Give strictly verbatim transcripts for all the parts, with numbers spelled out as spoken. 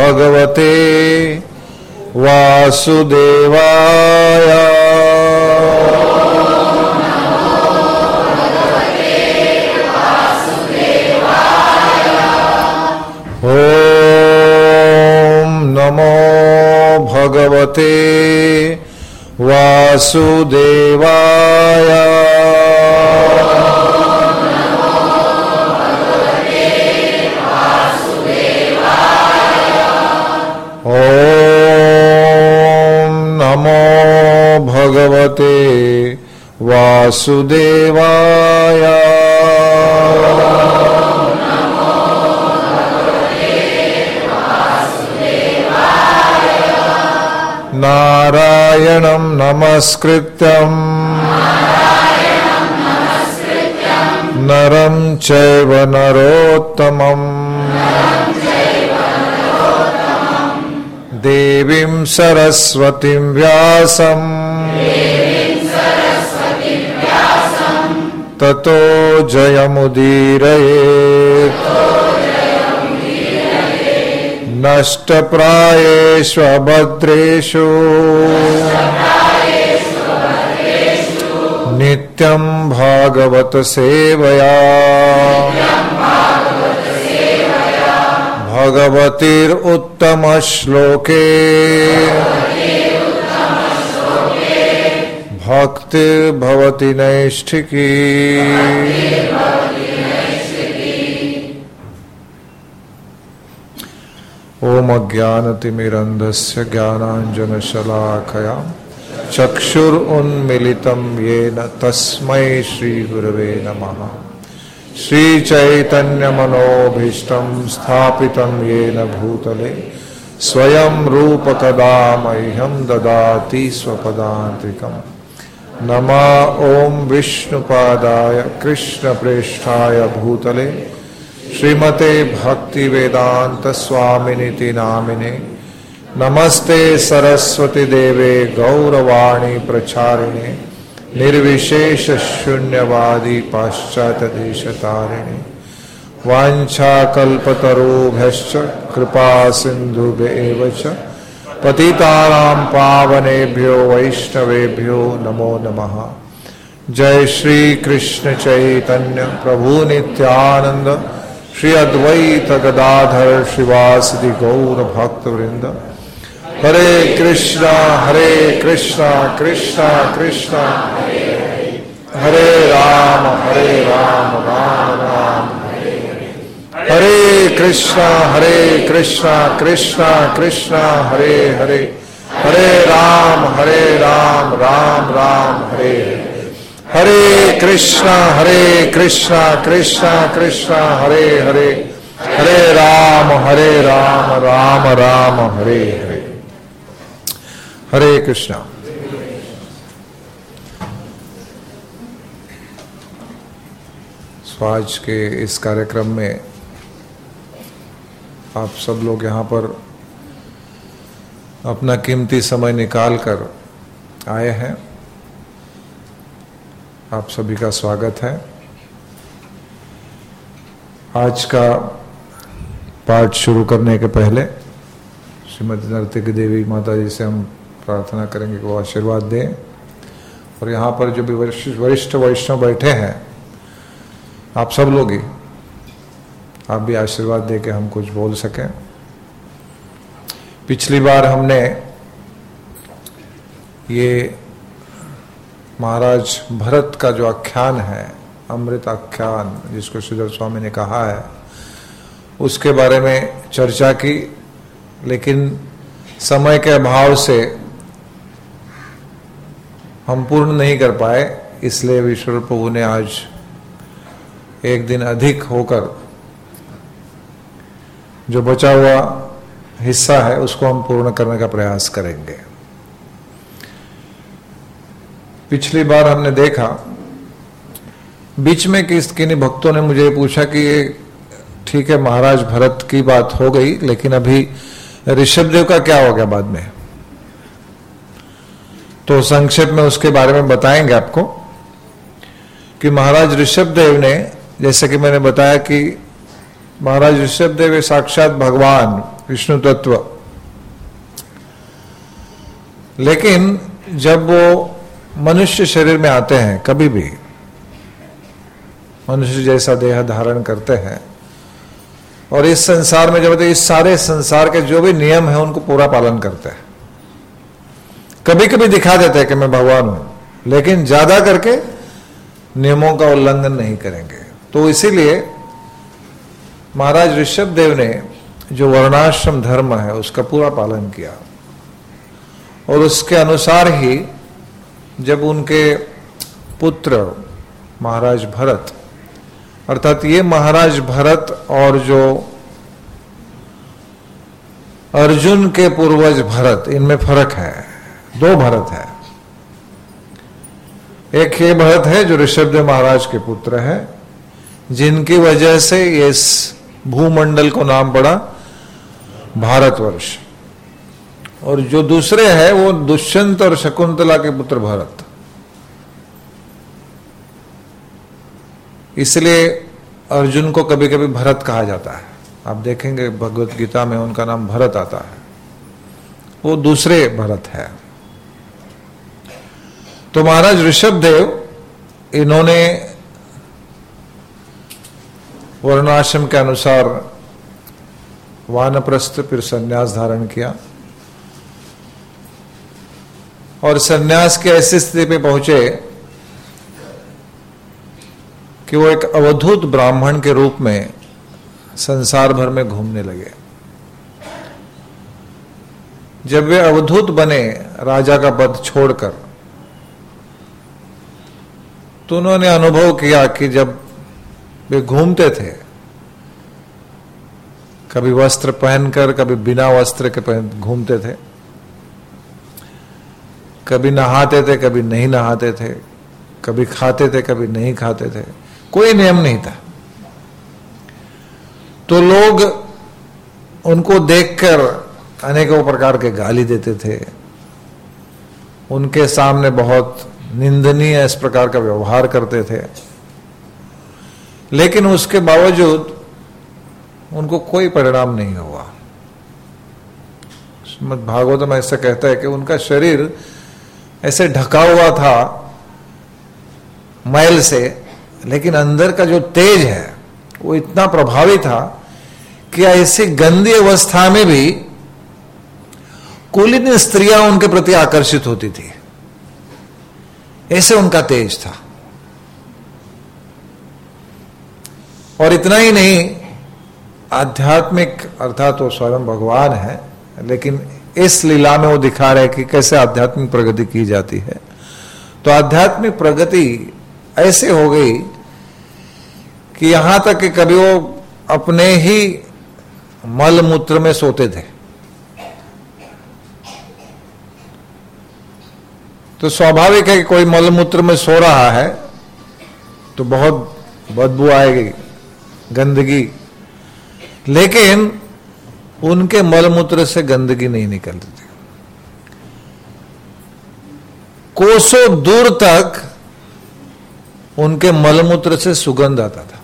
भगवते वासुदेवाय। ओम नमो भगवते वासुदेवाय। ओम नमो भगवते वासुदेवाय। नारायणं नमस्कृत्यं नरं चैव नरोत्तमं देवीं सरस्वतीं व्यासं ततो जयमुदीरयेत्। नष्टप्रायेषु अभद्रेषु नित्यं भागवत सेवया भगवतीरुत्तम श्लोके भक्तिर्भवति नैष्ठिकी। ओम अज्ञानतिमिरन्धस्य ज्ञानाञ्जनशलाकया चक्षुरुन्मीलितं येन तस्मै श्रीगुरवे नमः। श्रीचैतन्यमनोभीष्टं स्थापितं येन भूतले स्वयं रूपकदा मह्यं ददाति स्वपदान्तिकम्। नमः ओम विष्णुपादाय कृष्णप्रेष्ठाय भूतले श्रीमते भक्ति वेदांत स्वामिनिति नामिने। नमस्ते सरस्वती देवे गौरवाणी प्रचारिणे निर्विशेष शून्यवादी पाश्चात्य देशतारिणे। वाञ्छाकल्पतरुभ्यश्च कृपा सिन्धुभ्येव च पतितानां पावनेभ्यो वैष्णवेभ्यो नमो नमः। जय श्री कृष्ण चैतन्य प्रभु नित्यानंद श्री अद्वैत गदाधर श्रीवासदि गौर भक्त वृंद। हरे कृष्णा हरे कृष्णा कृष्णा कृष्णा हरे राम हरे राम राम राम हरे कृष्णा हरे कृष्णा कृष्णा कृष्णा हरे हरे हरे राम हरे राम राम राम हरे हरे कृष्णा हरे कृष्णा कृष्णा कृष्णा हरे हरे हरे राम हरे राम राम राम हरे हरे। हरे कृष्णा। तो आज के इस कार्यक्रम में आप सब लोग यहाँ पर अपना कीमती समय निकाल कर आए हैं। आप सभी का स्वागत है। आज का पाठ शुरू करने के पहले श्रीमती नर्तकी देवी माता जी से हम प्रार्थना करेंगे कि वो आशीर्वाद दें। और यहाँ पर जो भी वरिष्ठ वैष्णव बैठे हैं आप सब लोग ही आप भी आशीर्वाद दे के हम कुछ बोल सकें। पिछली बार हमने ये महाराज भरत का जो आख्यान है, अमृत आख्यान जिसको श्रीधर स्वामी ने कहा है, उसके बारे में चर्चा की, लेकिन समय के अभाव से हम पूर्ण नहीं कर पाए। इसलिए विश्व प्रभु ने आज एक दिन अधिक होकर जो बचा हुआ हिस्सा है उसको हम पूर्ण करने का प्रयास करेंगे। पिछली बार हमने देखा, बीच में किस किन्हीं भक्तों ने मुझे पूछा कि ये ठीक है महाराज भरत की बात हो गई, लेकिन अभी ऋषभदेव का क्या हो गया बाद में। तो संक्षेप में उसके बारे में बताएंगे आपको कि महाराज ऋषभदेव ने, जैसे कि मैंने बताया कि महाराज ऋषभदेव साक्षात भगवान विष्णु तत्व। लेकिन जब वो मनुष्य शरीर में आते हैं, कभी भी मनुष्य जैसा देह धारण करते हैं, और इस संसार में जब इस सारे संसार के जो भी नियम है उनको पूरा पालन करते हैं। कभी कभी दिखा देते हैं कि मैं भगवान हूं, लेकिन ज्यादा करके नियमों का उल्लंघन नहीं करेंगे। तो इसीलिए महाराज ऋषभ देव ने जो वर्णाश्रम धर्म है उसका पूरा पालन किया, और उसके अनुसार ही जब उनके पुत्र महाराज भरत, अर्थात ये महाराज भरत और जो अर्जुन के पूर्वज भरत, इनमें फर्क है, दो भरत है। एक ये भरत है जो ऋषभदेव महाराज के पुत्र है, जिनकी वजह से इस भूमंडल को नाम पड़ा भारतवर्ष, और जो दूसरे हैं वो दुष्यंत और शकुंतला के पुत्र भरत। इसलिए अर्जुन को कभी कभी भरत कहा जाता है। आप देखेंगे भगवत गीता में उनका नाम भरत आता है, वो दूसरे भरत है। तो महाराज ऋषभदेव इन्होंने वर्णाश्रम के अनुसार वानप्रस्थ फिर सन्यास धारण किया, और सन्यास की ऐसी स्थिति पे पहुंचे कि वो एक अवधूत ब्राह्मण के रूप में संसार भर में घूमने लगे। जब वे अवधूत बने राजा का पद छोड़कर, तो उन्होंने अनुभव किया कि जब वे घूमते थे, कभी वस्त्र पहनकर, कभी बिना वस्त्र के पहन घूमते थे, कभी नहाते थे, कभी नहीं नहाते थे, कभी खाते थे, कभी नहीं खाते थे, कोई नियम नहीं था। तो लोग उनको देखकर अनेकों प्रकार के गाली देते थे, उनके सामने बहुत निंदनीय इस प्रकार का व्यवहार करते थे, लेकिन उसके बावजूद उनको कोई परिणाम नहीं हुआ। श्रीमद् भागवतम ऐसा कहता है कि उनका शरीर ऐसे ढका हुआ था मैल से, लेकिन अंदर का जो तेज है वो इतना प्रभावी था कि ऐसी गंदी अवस्था में भी कुलीन स्त्रियां उनके प्रति आकर्षित होती थी, ऐसे उनका तेज था। और इतना ही नहीं, आध्यात्मिक अर्थात वो स्वयं भगवान है, लेकिन इस लीला में वो दिखा रहे कि कैसे आध्यात्मिक प्रगति की जाती है। तो आध्यात्मिक प्रगति ऐसे हो गई कि यहां तक कि कभी वो अपने ही मल मूत्र में सोते थे। तो स्वाभाविक है कि कोई मल मूत्र में सो रहा है तो बहुत बदबू आएगी, गंदगी, लेकिन उनके मल मूत्र से गंदगी नहीं निकलती थी। कोसों दूर तक उनके मल मूत्र से सुगंध आता था।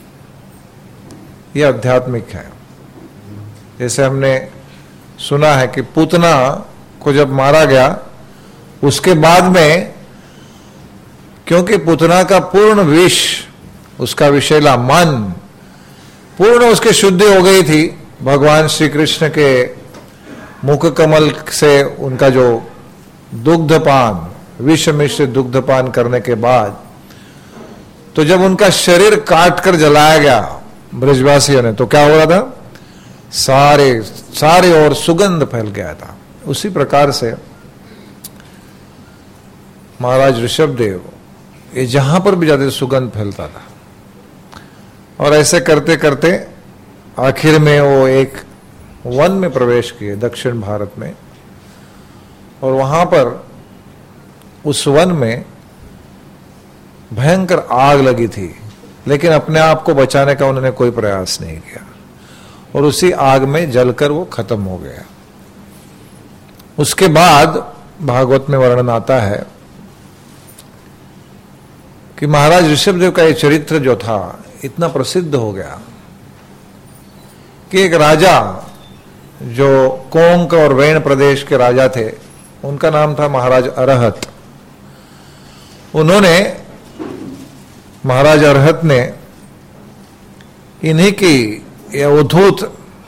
यह आध्यात्मिक है। जैसे हमने सुना है कि पूतना को जब मारा गया, उसके बाद में, क्योंकि पूतना का पूर्ण विष, उसका विषैला मन पूर्ण उसकी शुद्धि हो गई थी, भगवान श्री कृष्ण के मुख कमल से उनका जो दुग्धपान, विष मिश्र दुग्धपान करने के बाद, तो जब उनका शरीर काट कर जलाया गया ब्रजवासियों ने, तो क्या हो रहा था? सारे सारे और सुगंध फैल गया था। उसी प्रकार से महाराज ऋषभदेव, ये जहां पर भी जाते सुगंध फैलता था। और ऐसे करते करते आखिर में वो एक वन में प्रवेश किए, दक्षिण भारत में, और वहां पर उस वन में भयंकर आग लगी थी, लेकिन अपने आप को बचाने का उन्होंने कोई प्रयास नहीं किया, और उसी आग में जलकर वो खत्म हो गया। उसके बाद भागवत में वर्णन आता है कि महाराज ऋषभदेव का ये चरित्र जो था इतना प्रसिद्ध हो गया कि एक राजा जो कोंक और वेण प्रदेश के राजा थे, उनका नाम था महाराज अरहत। उन्होंने, महाराज अरहत ने इन्हीं की अवधूत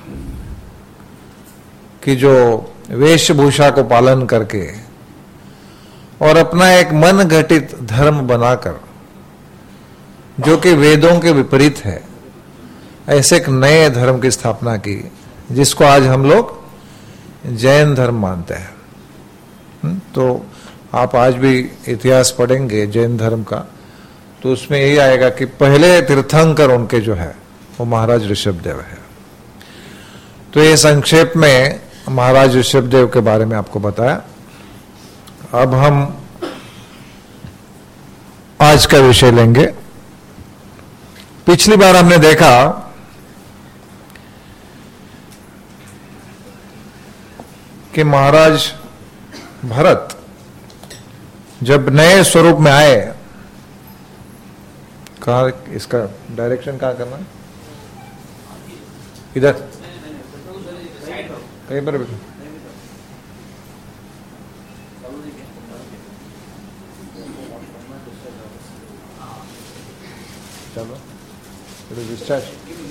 की जो वेशभूषा को पालन करके और अपना एक मन घटित धर्म बनाकर, जो कि वेदों के विपरीत है, ऐसे एक नए धर्म की स्थापना की, जिसको आज हम लोग जैन धर्म मानते हैं। तो आप आज भी इतिहास पढ़ेंगे जैन धर्म का, तो उसमें यही आएगा कि पहले तीर्थंकर उनके जो है वो महाराज ऋषभदेव है। तो ये संक्षेप में महाराज ऋषभदेव के बारे में आपको बताया। अब हम आज का विषय लेंगे। पिछली बार हमने देखा कि महाराज भरत जब नए स्वरूप में आए, कहा इसका डायरेक्शन कहां करना है? इधर कहीं पर भी चलो डिस्चार्ज।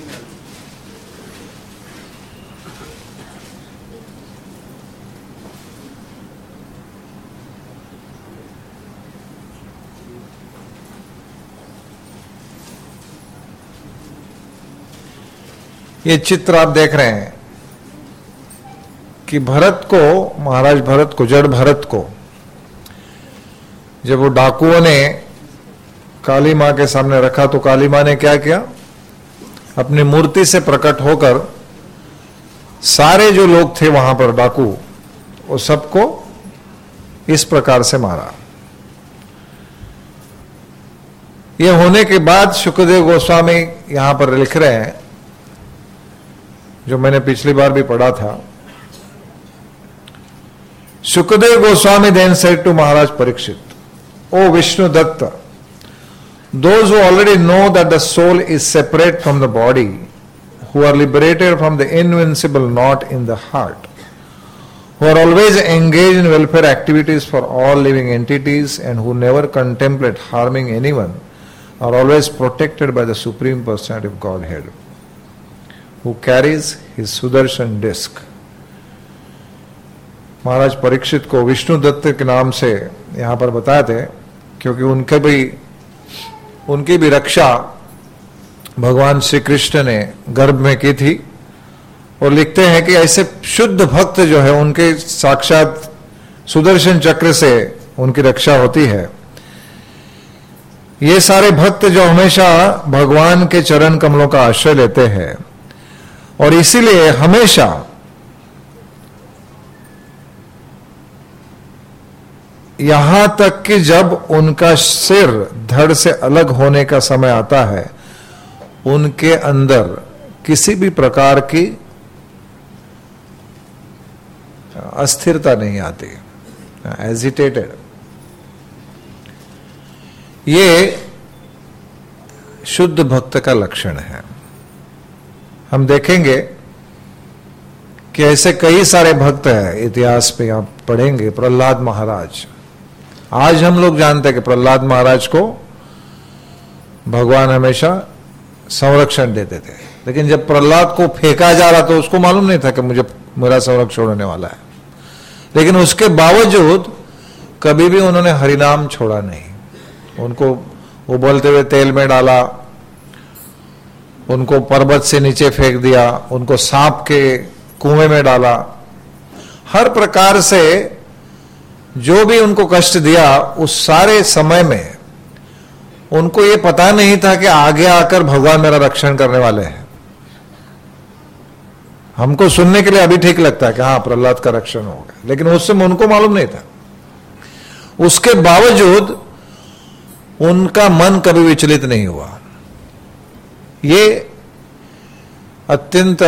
ये चित्र आप देख रहे हैं कि भरत को, महाराज भरत को, जड़ भरत को, जब वो डाकुओं ने काली मां के सामने रखा तो काली मां ने क्या किया? अपनी मूर्ति से प्रकट होकर सारे जो लोग थे वहां पर डाकू, वो सबको इस प्रकार से मारा। ये होने के बाद शुकदेव गोस्वामी यहां पर लिख रहे हैं, जो मैंने पिछली बार भी पढ़ा था। Shukdev Goswami then said to Maharaj Parikshit, O Vishnu Datta, those who already know that the soul is separate from the body, who are liberated from the invincible knot in the heart, who are always engaged in welfare activities for all living entities and who never contemplate harming anyone, are always protected by the Supreme Personality of Godhead, who carries his Sudarshan disc. महाराज परीक्षित को विष्णु दत्त के नाम से यहाँ पर बताए थे, क्योंकि उनके भी उनकी भी रक्षा भगवान श्री कृष्ण ने गर्भ में की थी। और लिखते हैं कि ऐसे शुद्ध भक्त जो है उनके साक्षात सुदर्शन चक्र से उनकी रक्षा होती है। ये सारे भक्त जो हमेशा भगवान के चरण कमलों का आश्रय लेते हैं, और इसीलिए हमेशा यहां तक कि जब उनका सिर धड़ से अलग होने का समय आता है, उनके अंदर किसी भी प्रकार की अस्थिरता नहीं आती, एजिटेटेड। ये शुद्ध भक्त का लक्षण है। हम देखेंगे कि ऐसे कई सारे भक्त हैं इतिहास पे, आप पढ़ेंगे। प्रहलाद महाराज, आज हम लोग जानते हैं कि प्रहलाद महाराज को भगवान हमेशा संरक्षण देते थे, लेकिन जब प्रहलाद को फेंका जा रहा तो उसको मालूम नहीं था कि मुझे मेरा संरक्षण होने वाला है, लेकिन उसके बावजूद कभी भी उन्होंने हरिनाम छोड़ा नहीं। उनको उबलते हुए तेल में डाला, उनको पर्वत से नीचे फेंक दिया, उनको सांप के कुएं में डाला, हर प्रकार से जो भी उनको कष्ट दिया, उस सारे समय में उनको ये पता नहीं था कि आगे आकर भगवान मेरा रक्षण करने वाले हैं। हमको सुनने के लिए अभी ठीक लगता है कि हाँ प्रहलाद का रक्षण हो गया, लेकिन उस समय उनको मालूम नहीं था। उसके बावजूद उनका मन कभी विचलित नहीं हुआ। ये अत्यंत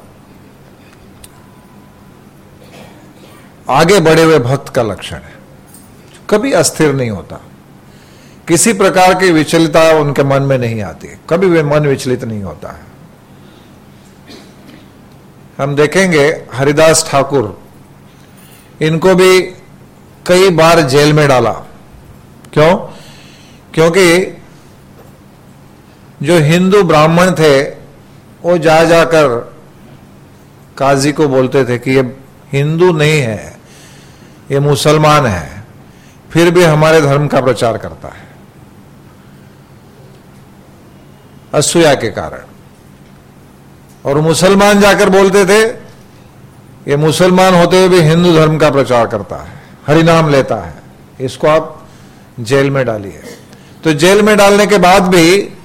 आगे बढ़े हुए भक्त का लक्षण है, कभी अस्थिर नहीं होता, किसी प्रकार की विचलितता उनके मन में नहीं आती, कभी वे मन विचलित नहीं होता है। हम देखेंगे हरिदास ठाकुर, इनको भी कई बार जेल में डाला। क्यों? क्योंकि जो हिंदू ब्राह्मण थे वो जा जाकर काजी को बोलते थे कि ये हिंदू नहीं है, ये मुसलमान है, फिर भी हमारे धर्म का प्रचार करता है, असूया के कारण। और मुसलमान जाकर बोलते थे ये मुसलमान होते हुए भी हिंदू धर्म का प्रचार करता है, हरिनाम लेता है, इसको आप जेल में डालिए। तो जेल में डालने के बाद भी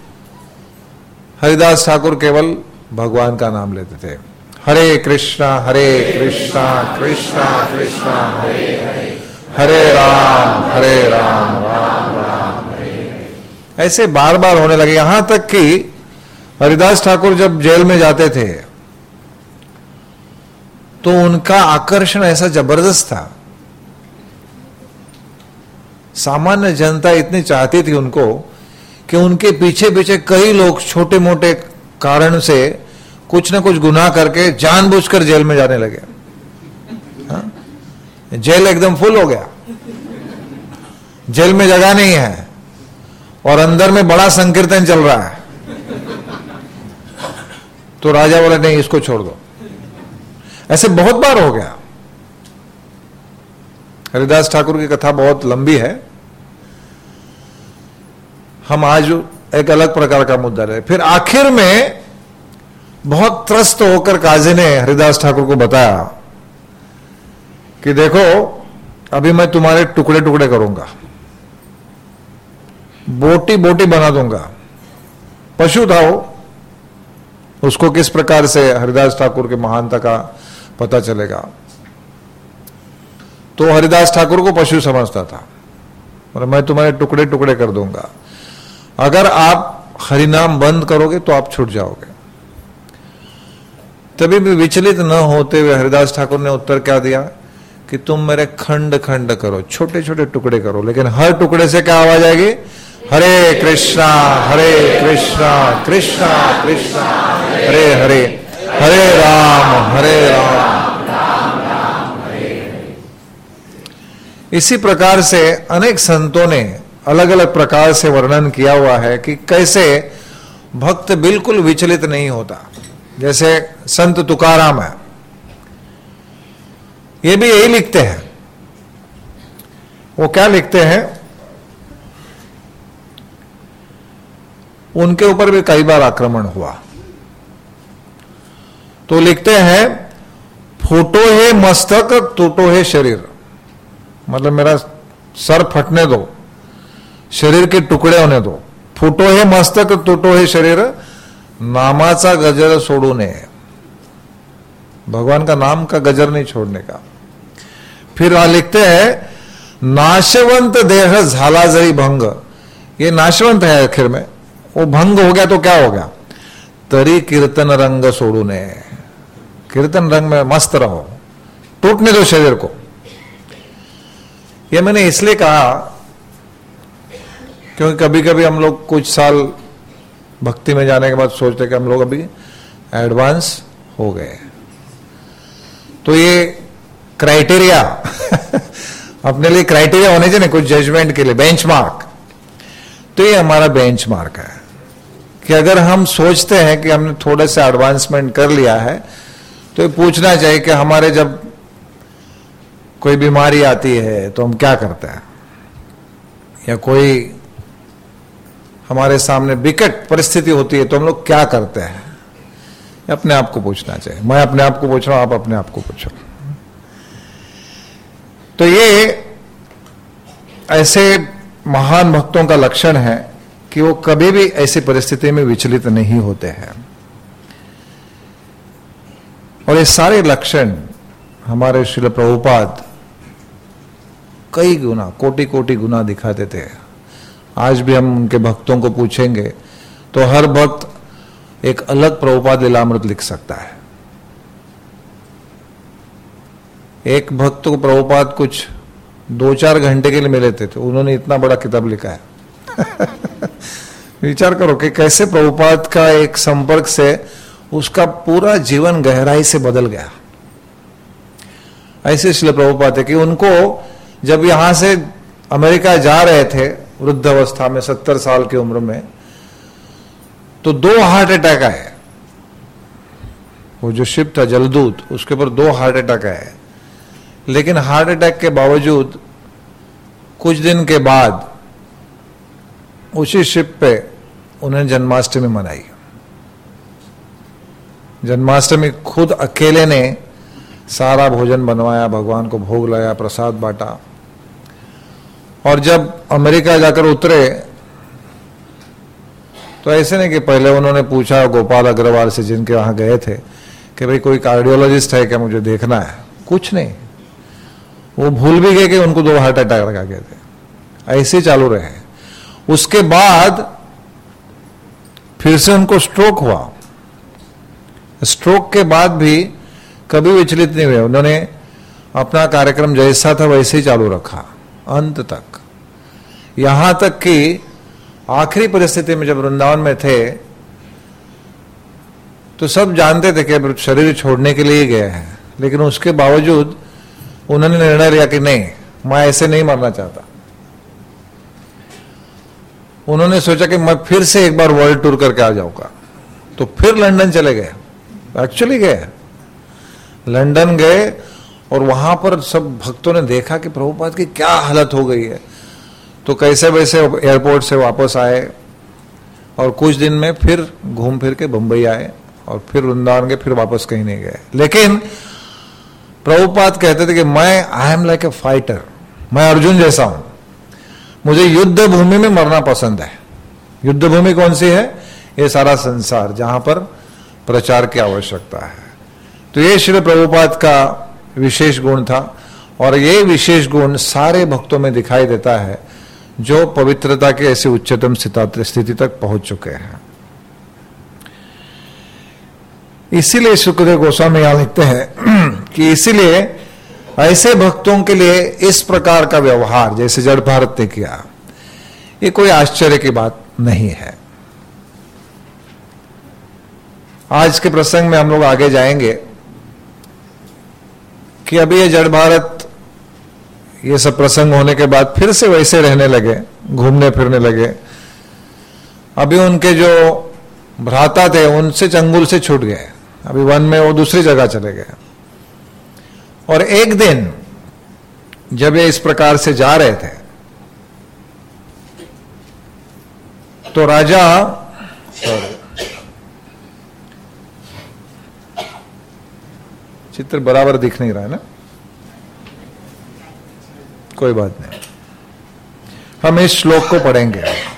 हरिदास ठाकुर केवल भगवान का नाम लेते थे। हरे कृष्णा हरे कृष्णा कृष्णा कृष्णा हरे हरे, हरे राम हरे राम राम राम हरे हरे। ऐसे बार बार होने लगे, यहां तक कि हरिदास ठाकुर जब जेल में जाते थे तो उनका आकर्षण ऐसा जबरदस्त था, सामान्य जनता इतनी चाहती थी उनको कि उनके पीछे पीछे कई लोग छोटे मोटे कारण से कुछ ना कुछ गुनाह करके जानबूझकर जेल में जाने लगे। हाँ? जेल एकदम फुल हो गया, जेल में जगह नहीं है और अंदर में बड़ा संकीर्तन चल रहा है। तो राजा बोला नहीं, इसको छोड़ दो। ऐसे बहुत बार हो गया। हरिदास ठाकुर की कथा बहुत लंबी है, हम आज एक अलग प्रकार का मुद्दा रहे। फिर आखिर में बहुत त्रस्त होकर काजी ने हरिदास ठाकुर को बताया कि देखो अभी मैं तुम्हारे टुकड़े टुकड़े करूंगा, बोटी बोटी बना दूंगा। पशु था वो, उसको किस प्रकार से हरिदास ठाकुर के महानता का पता चलेगा। तो हरिदास ठाकुर को पशु समझता था और मैं तुम्हारे टुकड़े टुकड़े कर दूंगा, अगर आप हरिनाम बंद करोगे तो आप छूट जाओगे। तभी भी विचलित न होते हुए हरिदास ठाकुर ने उत्तर क्या दिया कि तुम मेरे खंड खंड करो, छोटे छोटे टुकड़े करो, लेकिन हर टुकड़े से क्या आवाज आएगी? हरे कृष्णा हरे कृष्णा कृष्णा कृष्णा हरे हरे, हरे राम हरे राम राम राम हरे हरे। इसी प्रकार से अनेक संतों ने अलग अलग प्रकार से वर्णन किया हुआ है कि कैसे भक्त बिल्कुल विचलित नहीं होता। जैसे संत तुकाराम है, ये भी यही लिखते हैं। वो क्या लिखते हैं? उनके ऊपर भी कई बार आक्रमण हुआ, तो लिखते हैं फूटो है मस्तक टूटो है शरीर, मतलब मेरा सर फटने दो, शरीर के टुकड़े होने दो। फूटो है मस्तक टूटो है शरीर, नामाचा गजर सोडू नये, भगवान का नाम का गजर नहीं छोड़ने का। फिर वहां लिखते हैं नाशवंत देह झाला जरी भंग, ये नाशवंत है, आखिर में वो भंग हो गया तो क्या हो गया? तरी कीर्तन रंग सोडू नये, कीर्तन रंग में मस्त रहो, टूटने दो शरीर को। ये मैंने इसलिए कहा क्योंकि कभी कभी हम लोग कुछ साल भक्ति में जाने के बाद सोचते कि हम लोग अभी एडवांस हो गए, तो ये क्राइटेरिया अपने लिए क्राइटेरिया होने चाहिए ना कुछ जजमेंट के लिए, बेंचमार्क। तो ये हमारा बेंचमार्क है कि अगर हम सोचते हैं कि हमने थोड़ा सा एडवांसमेंट कर लिया है, तो ये पूछना चाहिए कि हमारे जब कोई बीमारी आती है तो हम क्या करते हैं, या कोई हमारे सामने विकट परिस्थिति होती है तो हम लोग क्या करते हैं, अपने आप को पूछना चाहिए। मैं अपने आप को पूछ रहा हूं, आप अपने आप को पूछो। तो ये ऐसे महान भक्तों का लक्षण है कि वो कभी भी ऐसी परिस्थिति में विचलित नहीं होते हैं। और ये सारे लक्षण हमारे श्रील प्रभुपाद कई गुना, कोटि कोटि गुना दिखा देते हैं। आज भी हम उनके भक्तों को पूछेंगे तो हर भक्त एक अलग प्रभुपाद लीलामृत लिख सकता है। एक भक्त को प्रभुपाद कुछ दो चार घंटे के लिए मिले थे, तो उन्होंने इतना बड़ा किताब लिखा है। विचार करो कि कैसे प्रभुपाद का एक संपर्क से उसका पूरा जीवन गहराई से बदल गया। ऐसे श्रील प्रभुपाद है कि उनको जब यहां से अमेरिका जा रहे थे वृद्ध अवस्था में, सत्तर साल की उम्र में, तो दो हार्ट अटैक आए। वो जो शिप था जलदूत, उसके ऊपर दो हार्ट अटैक आए, लेकिन हार्ट अटैक के बावजूद कुछ दिन के बाद उसी शिप पे उन्होंने जन्माष्टमी मनाई। जन्माष्टमी खुद अकेले ने सारा भोजन बनवाया, भगवान को भोग लाया, प्रसाद बांटा। और जब अमेरिका जाकर उतरे तो ऐसे नहीं कि पहले उन्होंने पूछा गोपाल अग्रवाल से, जिनके वहां गए थे, कि भाई कोई कार्डियोलॉजिस्ट है क्या, मुझे देखना है। कुछ नहीं, वो भूल भी गए कि उनको दो हार्ट अटैक लगा गए थे। ऐसे चालू रहे। उसके बाद फिर से उनको स्ट्रोक हुआ। स्ट्रोक के बाद भी कभी विचलित नहीं हुए। उन्होंने अपना कार्यक्रम जैसा था वैसे ही चालू रखा अंत तक। यहां तक कि आखिरी परिस्थिति में जब वृंदावन में थे तो सब जानते थे कि शरीर छोड़ने के लिए गए हैं, लेकिन उसके बावजूद उन्होंने निर्णय लिया कि नहीं, मैं ऐसे नहीं मरना चाहता। उन्होंने सोचा कि मैं फिर से एक बार वर्ल्ड टूर करके आ जाऊंगा। तो फिर लंदन चले गए, एक्चुअली गए लंदन गए, और वहां पर सब भक्तों ने देखा कि प्रभुपाद की क्या हालत हो गई है। तो कैसे वैसे एयरपोर्ट से वापस आए और कुछ दिन में फिर घूम फिर के बंबई आए और फिर वृंदावन गए, फिर वापस कहीं नहीं गए। लेकिन प्रभुपाद कहते थे कि मैं I am like a fighter, मैं अर्जुन जैसा हूं, मुझे युद्ध भूमि में मरना पसंद है। युद्ध भूमि कौन सी है? ये सारा संसार जहां पर प्रचार की आवश्यकता है। तो ये श्री प्रभुपाद का विशेष गुण था, और ये विशेष गुण सारे भक्तों में दिखाई देता है जो पवित्रता के ऐसे उच्चतम स्थिति तक पहुंच चुके हैं। इसीलिए सुखदेव गोस्वामी यहां लिखते हैं कि इसीलिए ऐसे भक्तों के लिए इस प्रकार का व्यवहार जैसे जड़ भारत ने किया, ये कोई आश्चर्य की बात नहीं है। आज के प्रसंग में हम लोग आगे जाएंगे कि अभी ये जड़ भारत, ये सब प्रसंग होने के बाद फिर से वैसे रहने लगे, घूमने फिरने लगे। अभी उनके जो भ्राता थे उनसे चंगुल से छूट गए, अभी वन में वो दूसरी जगह चले गए। और एक दिन जब ये इस प्रकार से जा रहे थे तो राजा, सॉरी चित्र बराबर दिख नहीं रहा है ना, कोई बात नहीं, हम इस श्लोक को पढ़ेंगे।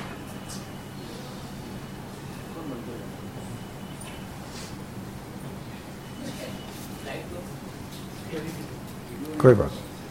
कोई बात।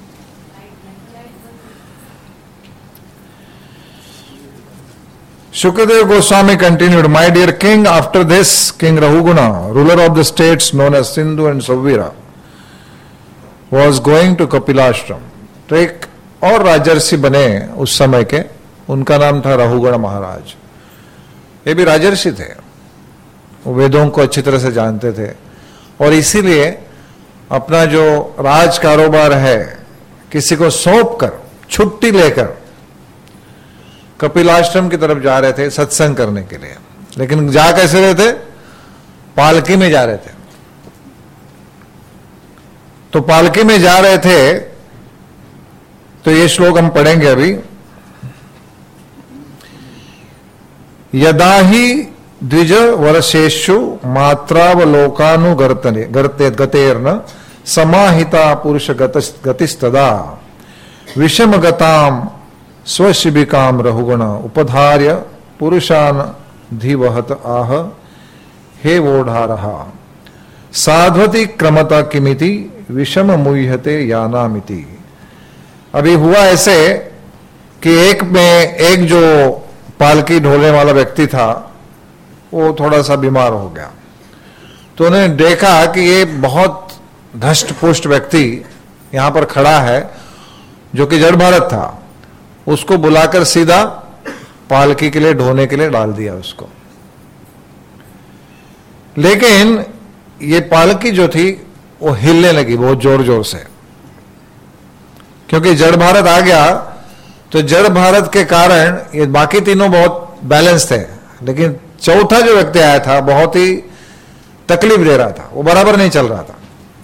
Shukadeva Goswami continued, My dear king, after this, King Rahuguna, ruler of the states known as Sindhu and Savira, was going to Kapilashram. तो एक और राजर्षि बने उस समय के, उनका नाम था रहुगण महाराज। ये भी राजर्षि थे, वो वेदों को अच्छी तरह से जानते थे, और इसीलिए अपना जो राज कारोबार है किसी को सौंप कर, छुट्टी लेकर कपिलाश्रम की तरफ जा रहे थे सत्संग करने के लिए। लेकिन जा कैसे रहे थे? पालकी में जा रहे थे। तो पालकी में जा रहे थे, तो ये श्लोक हम पढ़ेंगे अभी। यदा ही द्विज वर्षेषु मात्रावलोकानुगर्तने गर्ते गतेर्न समाहिता पुरुष गतिस्तदा विषम गताम स्वशिबिकाम रहुगण उपधार्य पुरुषान धीवहत आह हे वोढ़ारहा साध्वति क्रमता किमिति विषम मुह्यते यानामिति। अभी हुआ ऐसे कि एक में एक जो पालकी ढोलने वाला व्यक्ति था वो थोड़ा सा बीमार हो गया। तो उन्होंने देखा कि ये बहुत धष्ट पुष्ट व्यक्ति यहां पर खड़ा है जो कि जड़ भारत था, उसको बुलाकर सीधा पालकी के लिए ढोने के लिए डाल दिया उसको। लेकिन ये पालकी जो थी वो हिलने लगी बहुत जोर जोर से, क्योंकि जड़ भारत आ गया। तो जड़ भारत के कारण ये बाकी तीनों बहुत बैलेंस थे, लेकिन चौथा जो व्यक्ति आया था बहुत ही तकलीफ दे रहा था, वो बराबर नहीं चल रहा था।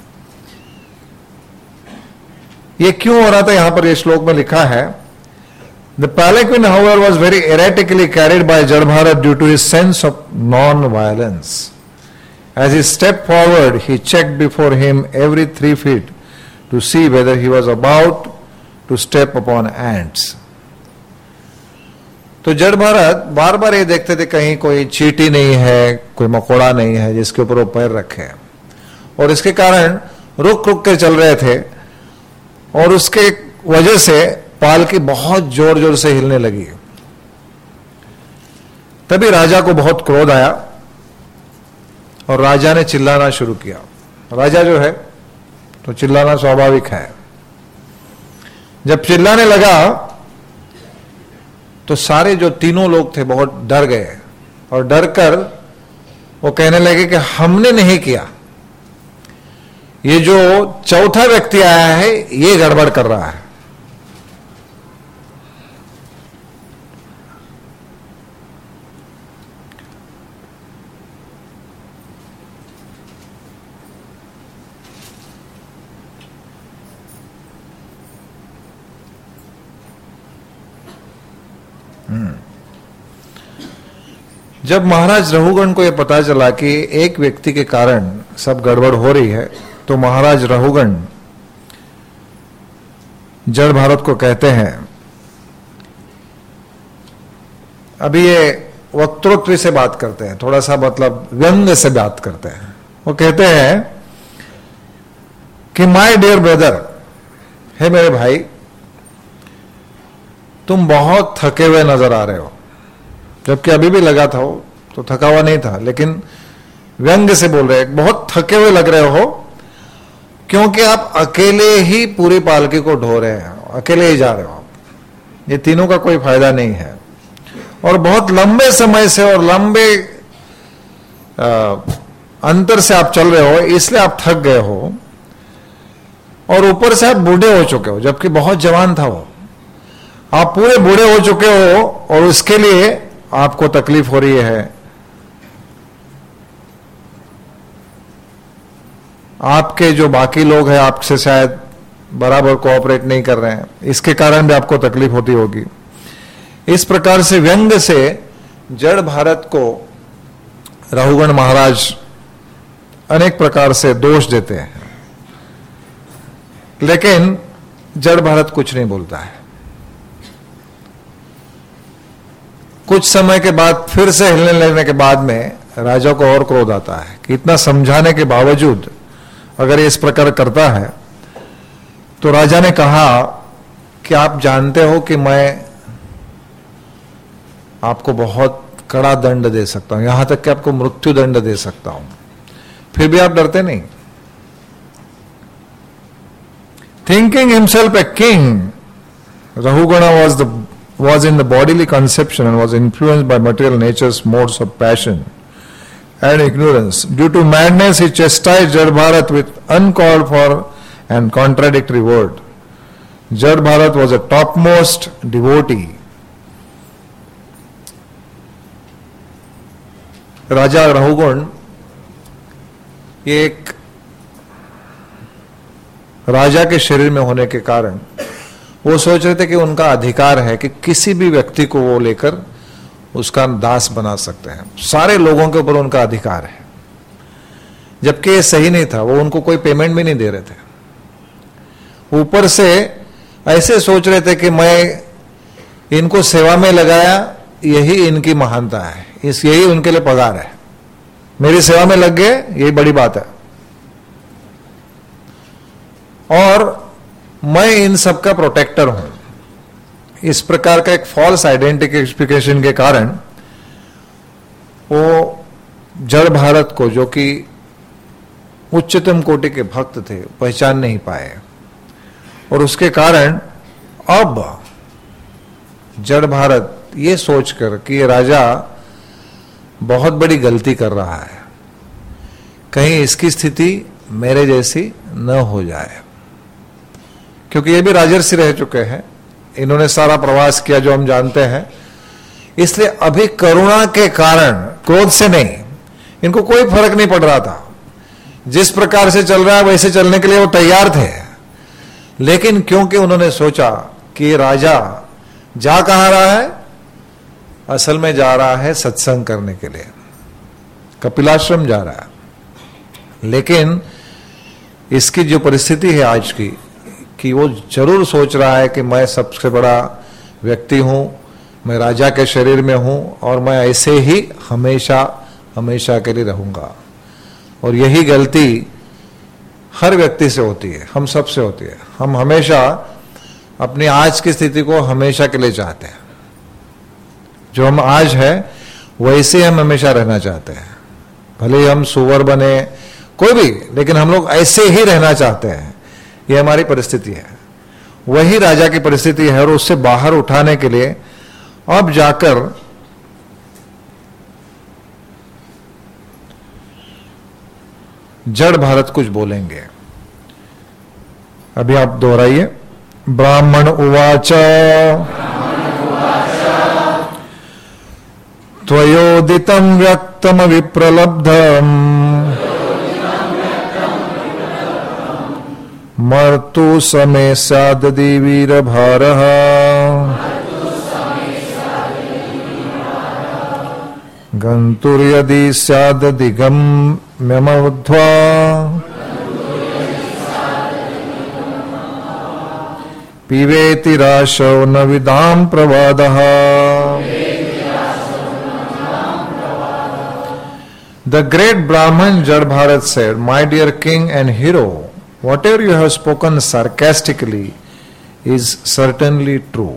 ये क्यों हो रहा था, यहां पर ये श्लोक में लिखा है, the palanquin however was very erratically carried by Jad Bharat due to his sense of non-violence. As he stepped forward, he checked before him every three feet to see whether he was about to step upon ants. तो जड़ भारत बार बार ये देखते थे कहीं कोई चींटी नहीं है, कोई मकोड़ा नहीं है जिसके ऊपर वो पैर रखे, और इसके कारण रुक रुक के चल रहे थे, और उसके वजह से पालकी बहुत जोर जोर से हिलने लगी। तभी राजा को बहुत क्रोध आया और राजा ने चिल्लाना शुरू किया। राजा जो है तो चिल्लाना स्वाभाविक है। जब चिल्लाने लगा तो सारे जो तीनों लोग थे बहुत डर गए, और डर कर वो कहने लगे कि हमने नहीं किया, ये जो चौथा व्यक्ति आया है ये गड़बड़ कर रहा है। जब महाराज रहुगण को यह पता चला कि एक व्यक्ति के कारण सब गड़बड़ हो रही है, तो महाराज रहुगण जड़ भारत को कहते हैं, अभी ये वक्तृत्व से बात करते हैं, थोड़ा सा मतलब व्यंग से बात करते हैं। वो कहते हैं कि माय डियर ब्रदर, हे मेरे भाई, तुम बहुत थके हुए नजर आ रहे हो। जबकि अभी भी लगा था वो तो थका हुआ नहीं था, लेकिन व्यंग से बोल रहे हैं, बहुत थके हुए लग रहे हो, क्योंकि आप अकेले ही पूरी पालकी को ढो रहे हैं, अकेले ही जा रहे हो। ये तीनों का कोई फायदा नहीं है, और बहुत लंबे समय से और लंबे आ, अंतर से आप चल रहे हो, इसलिए आप थक गए हो, और ऊपर से आप बूढ़े हो चुके हो, जबकि बहुत जवान था वो। आप पूरे बूढ़े हो चुके हो और उसके लिए आपको तकलीफ हो रही है। आपके जो बाकी लोग हैं आपसे शायद बराबर कोऑपरेट नहीं कर रहे हैं, इसके कारण भी आपको तकलीफ होती होगी। इस प्रकार से व्यंग से जड़ भारत को रहुगण महाराज अनेक प्रकार से दोष देते हैं, लेकिन जड़ भारत कुछ नहीं बोलता है। कुछ समय के बाद फिर से हिलने लगने के बाद में राजा को और क्रोध आता है कि इतना समझाने के बावजूद अगर ये इस प्रकार करता है। तो राजा ने कहा कि आप जानते हो कि मैं आपको बहुत कड़ा दंड दे सकता हूं, यहां तक कि आपको मृत्यु दंड दे सकता हूं, फिर भी आप डरते नहीं। Thinking himself a king, Rahugana was the was in the bodily conception and was influenced by material nature's modes of passion and ignorance. Due to madness, he chastised Jad Bharat with uncalled for and contradictory word. Jad Bharat was a topmost devotee. राजा रहुगुण एक राजा के शरीर में होने के कारण वो सोच रहे थे कि उनका अधिकार है कि किसी भी व्यक्ति को वो लेकर उसका दास बना सकते हैं, सारे लोगों के ऊपर उनका अधिकार है। जबकि ये सही नहीं था, वो उनको कोई पेमेंट भी नहीं दे रहे थे। ऊपर से ऐसे सोच रहे थे कि मैं इनको सेवा में लगाया, यही इनकी महानता है, इस यही उनके लिए पगार है, मेरी सेवा में लग गए, यही बड़ी बात है। और मैं इन सब का प्रोटेक्टर हूं। इस प्रकार का एक फॉल्स आइडेंटिफिकेशन के कारण वो जड़ भारत को, जो कि उच्चतम कोटि के भक्त थे, पहचान नहीं पाए, और उसके कारण अब जड़ भारत ये सोचकर कि ये राजा बहुत बड़ी गलती कर रहा है, कहीं इसकी स्थिति मेरे जैसी न हो जाए, क्योंकि ये भी राजर्षि रह चुके हैं, इन्होंने सारा प्रवास किया जो हम जानते हैं। इसलिए अभी करुणा के कारण, क्रोध से नहीं, इनको कोई फर्क नहीं पड़ रहा था। जिस प्रकार से चल रहा है वैसे चलने के लिए वो तैयार थे, लेकिन क्योंकि उन्होंने सोचा कि राजा जा कहां रहा है, असल में जा रहा है सत्संग करने के लिए, कपिलाश्रम जा रहा है। लेकिन इसकी जो परिस्थिति है आज की, कि वो जरूर सोच रहा है कि मैं सबसे बड़ा व्यक्ति हूं, मैं राजा के शरीर में हूं और मैं ऐसे ही हमेशा हमेशा के लिए रहूंगा। और यही गलती हर व्यक्ति से होती है, हम सब से होती है। हम हमेशा अपनी आज की स्थिति को हमेशा के लिए चाहते हैं, जो हम आज है वैसे हम हमेशा रहना चाहते हैं। भले ही हम सुअर बने, कोई भी, लेकिन हम लोग ऐसे ही रहना चाहते हैं। ये हमारी परिस्थिति है, वही राजा की परिस्थिति है। और उससे बाहर उठाने के लिए अब जाकर जड़ भारत कुछ बोलेंगे। अभी आप दोहराइए। ब्राह्मण उवाच त्वयोदितं व्यक्तम विप्रलब्धम मर्तु समे स्याददि वीरभारः गन्तुर्यदि स्यादधिगम्यमध्वा पिबेति राशौ न विदाम प्रवादः। The great Brahman Jadbharat said, "My dear king and hero, whatever you have spoken sarcastically is certainly true.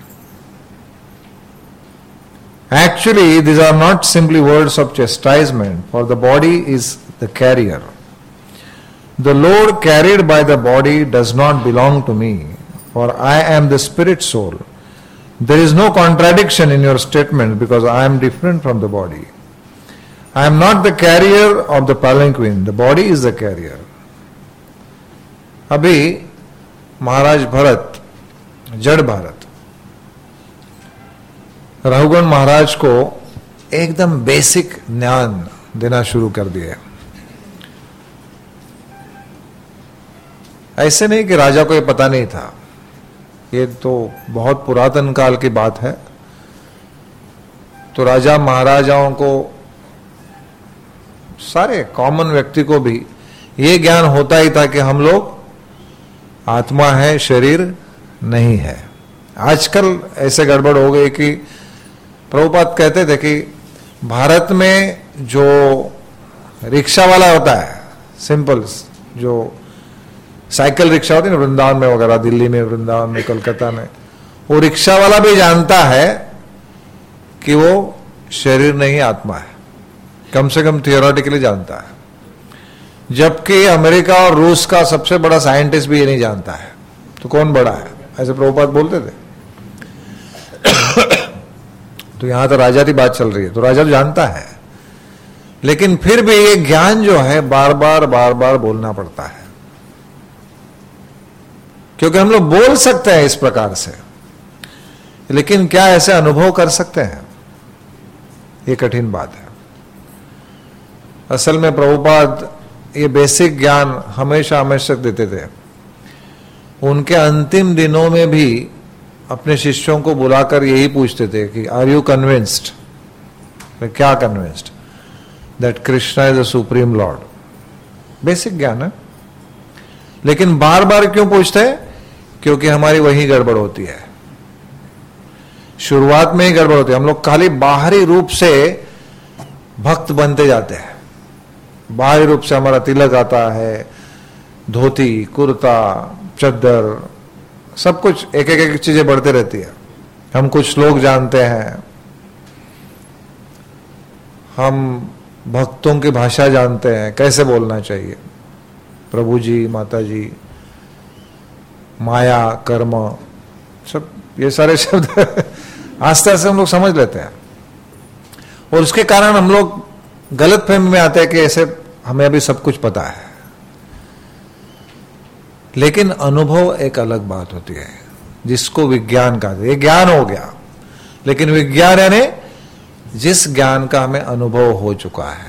Actually, these are not simply words of chastisement, for the body is the carrier. The load carried by the body does not belong to me, for I am the spirit soul. There is no contradiction in your statement because I am different from the body. I am not the carrier of the palanquin, the body is the carrier." अभी महाराज भरत, जड़ भारत, रघुगण महाराज को एकदम basic ज्ञान देना शुरू कर दिया। ऐसे नहीं कि राजा को ये पता नहीं था, ये तो बहुत पुरातन काल की बात है। तो राजा महाराजाओं को, सारे कॉमन व्यक्ति को भी ये ज्ञान होता ही था कि हम लोग आत्मा है, शरीर नहीं है। आजकल ऐसे गड़बड़ हो गई कि प्रभुपाद कहते थे कि भारत में जो रिक्शा वाला होता है, सिंपल जो साइकिल रिक्शा होती है ना, वृंदावन में वगैरह, दिल्ली में, वृंदावन में, कलकत्ता में, वो रिक्शा वाला भी जानता है कि वो शरीर नहीं आत्मा है, कम से कम थियोरेटिकली जानता है। जबकि अमेरिका और रूस का सबसे बड़ा साइंटिस्ट भी ये नहीं जानता है, तो कौन बड़ा है, ऐसे प्रभुपाद बोलते थे। तो यहां तो राजा की बात चल रही है, तो राजा तो जानता है, लेकिन फिर भी ये ज्ञान जो है बार बार बार बार बोलना पड़ता है, क्योंकि हम लोग बोल सकते हैं इस प्रकार से, लेकिन क्या ऐसे अनुभव कर सकते हैं, ये कठिन बात है। असल में प्रभुपाद ये बेसिक ज्ञान हमेशा हमेशा देते थे। उनके अंतिम दिनों में भी अपने शिष्यों को बुलाकर यही पूछते थे कि आर यू कन्विंस्ड, क्या convinced, that Krishna is the supreme lord. Basic ज्ञान है, लेकिन बार बार क्यों पूछते हैं, क्योंकि हमारी वही गड़बड़ होती है, शुरुआत में ही गड़बड़ होती है। हम लोग खाली बाहरी रूप से भक्त बनते जाते हैं, बाहरी रूप से हमारा तिलक आता है, धोती, कुर्ता, चद्दर, सब कुछ एक एक एक चीजें बढ़ते रहती है। हम कुछ श्लोक जानते हैं, हम भक्तों की भाषा जानते हैं, कैसे बोलना चाहिए, प्रभु जी, माता जी, माया, कर्म, सब ये सारे शब्द आस्ते आस्ते हम लोग समझ लेते हैं। और उसके कारण हम लोग गलत फहमी में आते हैं कि ऐसे हमें अभी सब कुछ पता है, लेकिन अनुभव एक अलग बात होती है, जिसको विज्ञान का, ये ज्ञान हो गया, लेकिन विज्ञान यानी जिस ज्ञान का हमें अनुभव हो चुका है।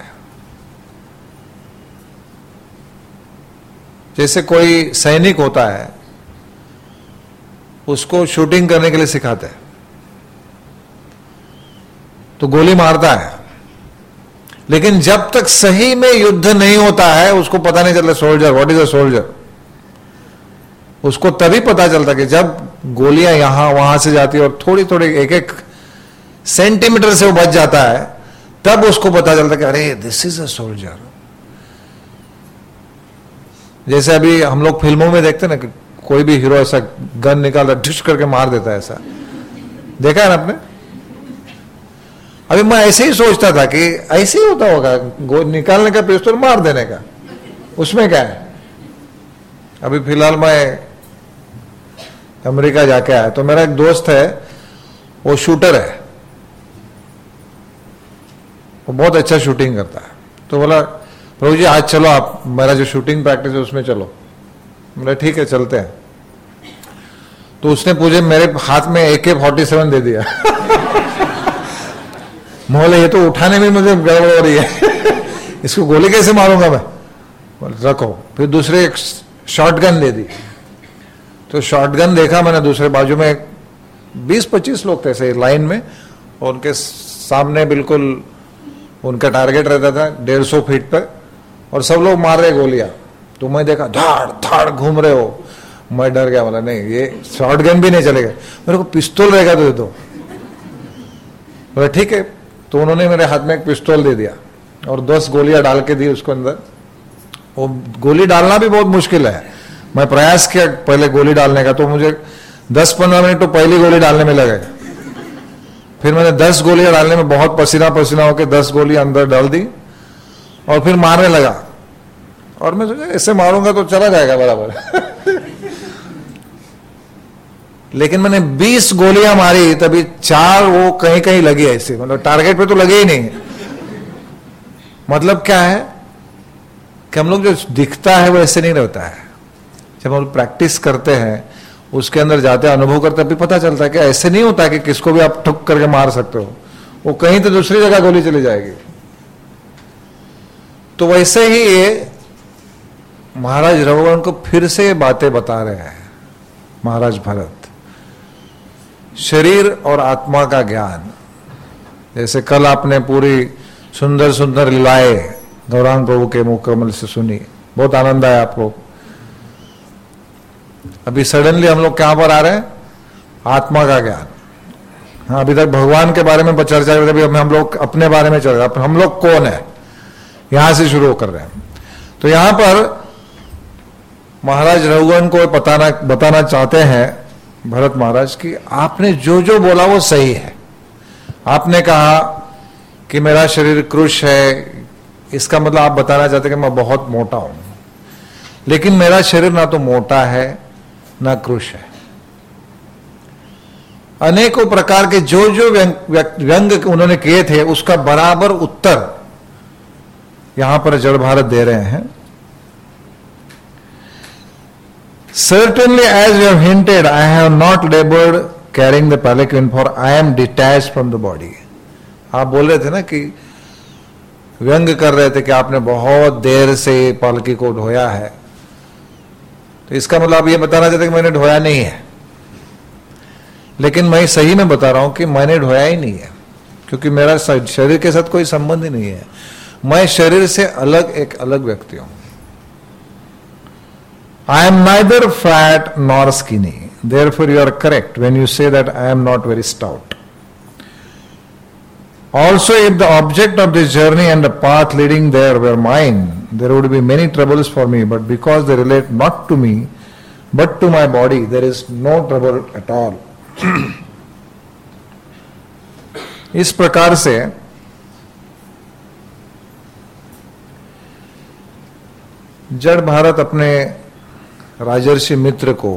जैसे कोई सैनिक होता है, उसको शूटिंग करने के लिए सिखाते हैं, तो गोली मारता है, लेकिन जब तक सही में युद्ध नहीं होता है उसको पता नहीं चलता soldier, what is a soldier. उसको तभी पता चलता कि जब गोलियां यहां वहां से जाती है और थोड़ी थोड़ी एक एक सेंटीमीटर से वो बच जाता है, तब उसको पता चलता कि अरे दिस इज अ सोल्जर। जैसे अभी हम लोग फिल्मों में देखते ना कि कोई भी हीरो ऐसा गन निकालता ढिश करके मार देता है, ऐसा देखा है ना आपने। अभी मैं ऐसे ही सोचता था कि ऐसे ही होता होगा, निकालने का पिस्तौल मार देने का, उसमें क्या है। अभी फिलहाल मैं अमेरिका जाके आया, तो मेरा एक दोस्त है, वो शूटर है, वो बहुत अच्छा शूटिंग करता है। तो बोला प्रभु जी आज चलो आप, मेरा जो शूटिंग प्रैक्टिस है उसमें चलो। बोला ठीक है चलते हैं। तो उसने मुझे मेरे हाथ में ए के फोर्टी सेवन दे दिया। मोहल्ले ये तो उठाने में मुझे गड़बड़ हो रही है, इसको गोली कैसे मारूंगा मैं। बोले रखो। फिर दूसरे एक शॉर्ट गन दे दी। तो शॉर्ट गन देखा मैंने, दूसरे बाजू में बीस पच्चीस लोग थे ऐसे लाइन में, और उनके सामने बिल्कुल उनका टारगेट रहता था डेढ़ सौ फीट पर, और सब लोग मार रहे गोलियां। तो मैं देखा धाड़ धाड़ घूम रहे हो, मैं डर गया। बोला नहीं ये शॉर्ट गन भी नहीं चलेगा, मेरे को पिस्तौल रहेगा तो दे दो। बोला ठीक है। तो उन्होंने मेरे हाथ में एक पिस्तौल दे दिया और दस गोलियां डाल के दी उसको अंदर। वो गोली डालना भी बहुत मुश्किल है। मैं प्रयास किया पहले गोली डालने का, तो मुझे दस पंद्रह मिनट तो पहली गोली डालने में लगे। फिर मैंने दस गोलियां डालने में बहुत पसीना पसीना होकर दस गोली अंदर डाल दी और फिर मारने लगा। और मैं सोचा ऐसे मारूंगा तो चला जाएगा बराबर। लेकिन मैंने बीस गोलियां मारी, तभी चार वो कहीं कहीं लगी ऐसे, मतलब टारगेट पे तो लगे ही नहीं। मतलब क्या है कि हम लोग जो दिखता है वो ऐसे नहीं रहता है। जब हम लोग प्रैक्टिस करते हैं, उसके अंदर जाते हैं, अनुभव करते हैं, पता चलता है कि ऐसे नहीं होता कि किसको भी आप ठुक करके मार सकते हो, वो कहीं तो दूसरी जगह गोली चली जाएगी। तो वैसे ही ये महाराज रघुवन को फिर से बातें बता रहे हैं महाराज भरत। शरीर और आत्मा का ज्ञान, जैसे कल आपने पूरी सुंदर सुंदर लीलाएं गौरांग प्रभु के मुख कमल से सुनी, बहुत आनंद आया आपको। अभी सडनली हम लोग कहां पर आ रहे हैं? आत्मा का ज्ञान। हाँ, अभी तक भगवान के बारे में चर्चा कर रहे थे, हम लोग अपने बारे में चल रहे हैं। हम लोग कौन है, यहां से शुरू कर रहे हैं। तो यहां पर महाराज रघुवन को बताना बताना चाहते हैं भरत महाराज की आपने जो जो बोला वो सही है। आपने कहा कि मेरा शरीर कृश है, इसका मतलब आप बताना चाहते हैं कि मैं बहुत मोटा हूं, लेकिन मेरा शरीर ना तो मोटा है ना कृश है। अनेकों प्रकार के जो जो व्यंग व्यंग उन्होंने किए थे, उसका बराबर उत्तर यहां पर जड़ भारत दे रहे हैं। Certainly, as you have hinted, I have not labored carrying the palanquin, for I am detached from the body. आप बोल रहे थे ना कि व्यंग कर रहे थे कि आपने बहुत देर से पालकी को ढोया है, तो इसका मतलब आप ये बताना चाहते कि मैंने ढोया नहीं है। लेकिन मैं सही में बता रहा हूं कि मैंने ढोया ही नहीं है, क्योंकि मेरा शरीर के साथ कोई संबंध ही नहीं है। मैं शरीर से अलग एक अलग व्यक्ति हूं। I am neither fat nor skinny. Therefore, you are correct when you say that I am not very stout. Also, if the object of this journey and the path leading there were mine, there would be many troubles for me. But because they relate not to me, but to my body, there is no trouble at all. इस प्रकार से जड़ भारत अपने राजर्षि मित्र को,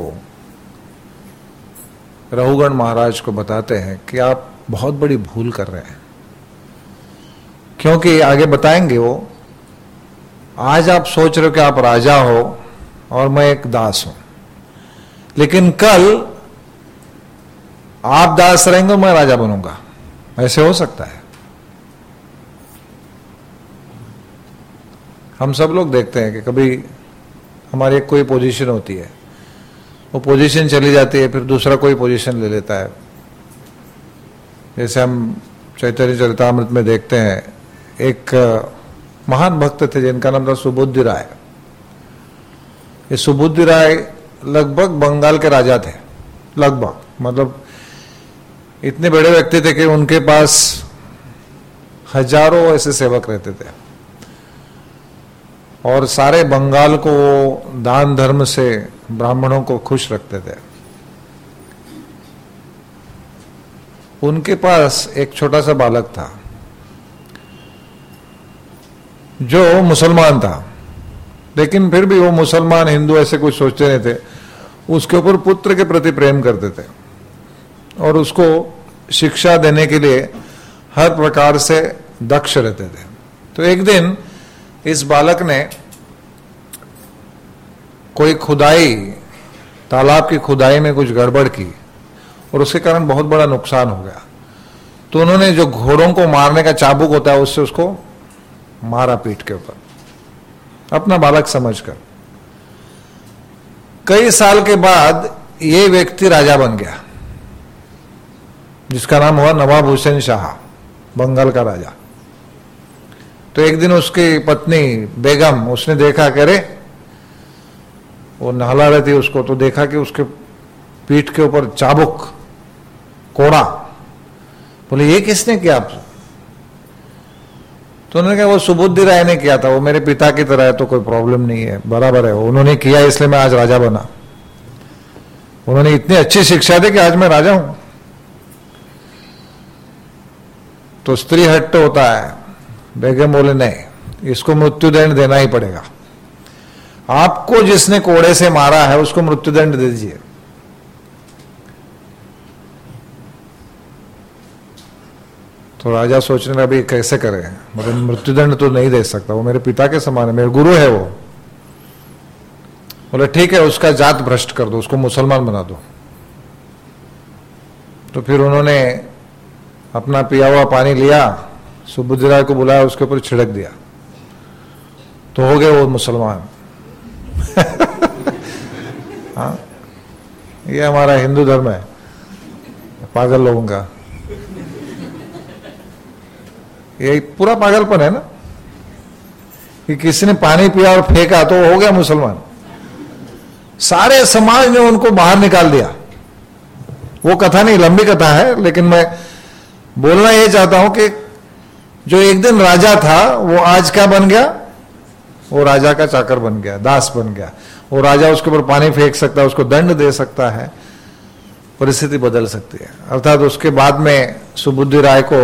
रघुगण महाराज को बताते हैं कि आप बहुत बड़ी भूल कर रहे हैं, क्योंकि आगे बताएंगे वो आज आप सोच रहे हो कि आप राजा हो और मैं एक दास हूं, लेकिन कल आप दास रहेंगे और मैं राजा बनूंगा। ऐसे हो सकता है? हम सब लोग देखते हैं कि कभी हमारी एक कोई पोजीशन होती है, वो पोजीशन चली जाती है, फिर दूसरा कोई पोजीशन ले लेता है। जैसे हम चैतन्य चरितामृत में देखते हैं, एक महान भक्त थे जिनका नाम था सुबुद्धि राय। ये सुबुद्धि राय लगभग बंगाल के राजा थे, लगभग, मतलब इतने बड़े व्यक्ति थे कि उनके पास हजारों ऐसे सेवक रहते थे और सारे बंगाल को दान धर्म से ब्राह्मणों को खुश रखते थे। उनके पास एक छोटा सा बालक था जो मुसलमान था, लेकिन फिर भी वो मुसलमान हिंदू ऐसे कुछ सोचते नहीं थे। उसके ऊपर पुत्र के प्रति प्रेम करते थे और उसको शिक्षा देने के लिए हर प्रकार से दक्ष रहते थे। तो एक दिन इस बालक ने कोई खुदाई, तालाब की खुदाई में कुछ गड़बड़ की और उसके कारण बहुत बड़ा नुकसान हो गया। तो उन्होंने जो घोड़ों को मारने का चाबुक होता है उससे उसको मारा पीठ के ऊपर, अपना बालक समझकर। कई साल के बाद ये व्यक्ति राजा बन गया, जिसका नाम हुआ नवाब हुसैन शाह, बंगाल का राजा। तो एक दिन उसकी पत्नी बेगम, उसने देखा कि अरे वो नहला रही थी उसको, तो देखा कि उसके पीठ के ऊपर चाबुक, कोड़ा। बोले ये किसने किया आपसे? तो उन्होंने कहा वो सुबुद्धि राय ने किया था, वो मेरे पिता की तरह है तो कोई प्रॉब्लम नहीं है, बराबर है, उन्होंने किया इसलिए मैं आज राजा बना। उन्होंने इतनी अच्छी शिक्षा दी कि आज मैं राजा हूं। तो स्त्री हट्ट होता है। बेगम बोले नहीं, इसको मृत्युदंड देना ही पड़ेगा। आपको जिसने कोड़े से मारा है उसको मृत्युदंड दे दीजिए। तो राजा सोचने लगा अभी कैसे करें, मतलब मृत्युदंड तो नहीं दे सकता, वो मेरे पिता के समान है, मेरे गुरु है वो। बोले ठीक है, उसका जात भ्रष्ट कर दो, उसको मुसलमान बना दो। तो फिर उन्होंने अपना पिया हुआ पानी लिया, सुबुद्धि राय को बुलाया, उसके ऊपर छिड़क दिया, तो हो गए वो मुसलमान। हाँ, ये हमारा हिंदू धर्म है, पागल लोगों का। ये पूरा पागलपन है ना, कि किसी ने पानी पिया और फेंका तो हो गया मुसलमान। सारे समाज ने उनको बाहर निकाल दिया। वो कथा नहीं, लंबी कथा है, लेकिन मैं बोलना ये चाहता हूं कि जो एक दिन राजा था वो आज क्या बन गया? वो राजा का चाकर बन गया, दास बन गया। वो राजा उसके ऊपर पानी फेंक सकता है, उसको दंड दे सकता है, परिस्थिति बदल सकती है। अर्थात उसके बाद में सुबुद्धि राय को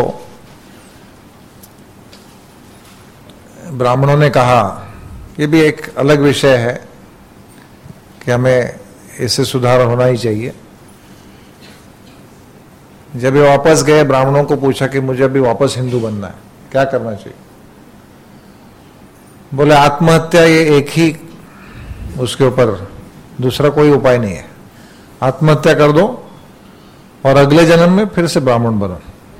ब्राह्मणों ने कहा, ये भी एक अलग विषय है कि हमें इससे सुधार होना ही चाहिए। जब ये वापस गए, ब्राह्मणों को पूछा कि मुझे अभी वापस हिंदू बनना है, क्या करना चाहिए? बोले आत्महत्या ये एक ही उसके ऊपर, दूसरा कोई उपाय नहीं है। आत्महत्या कर दो और अगले जन्म में फिर से ब्राह्मण बनो।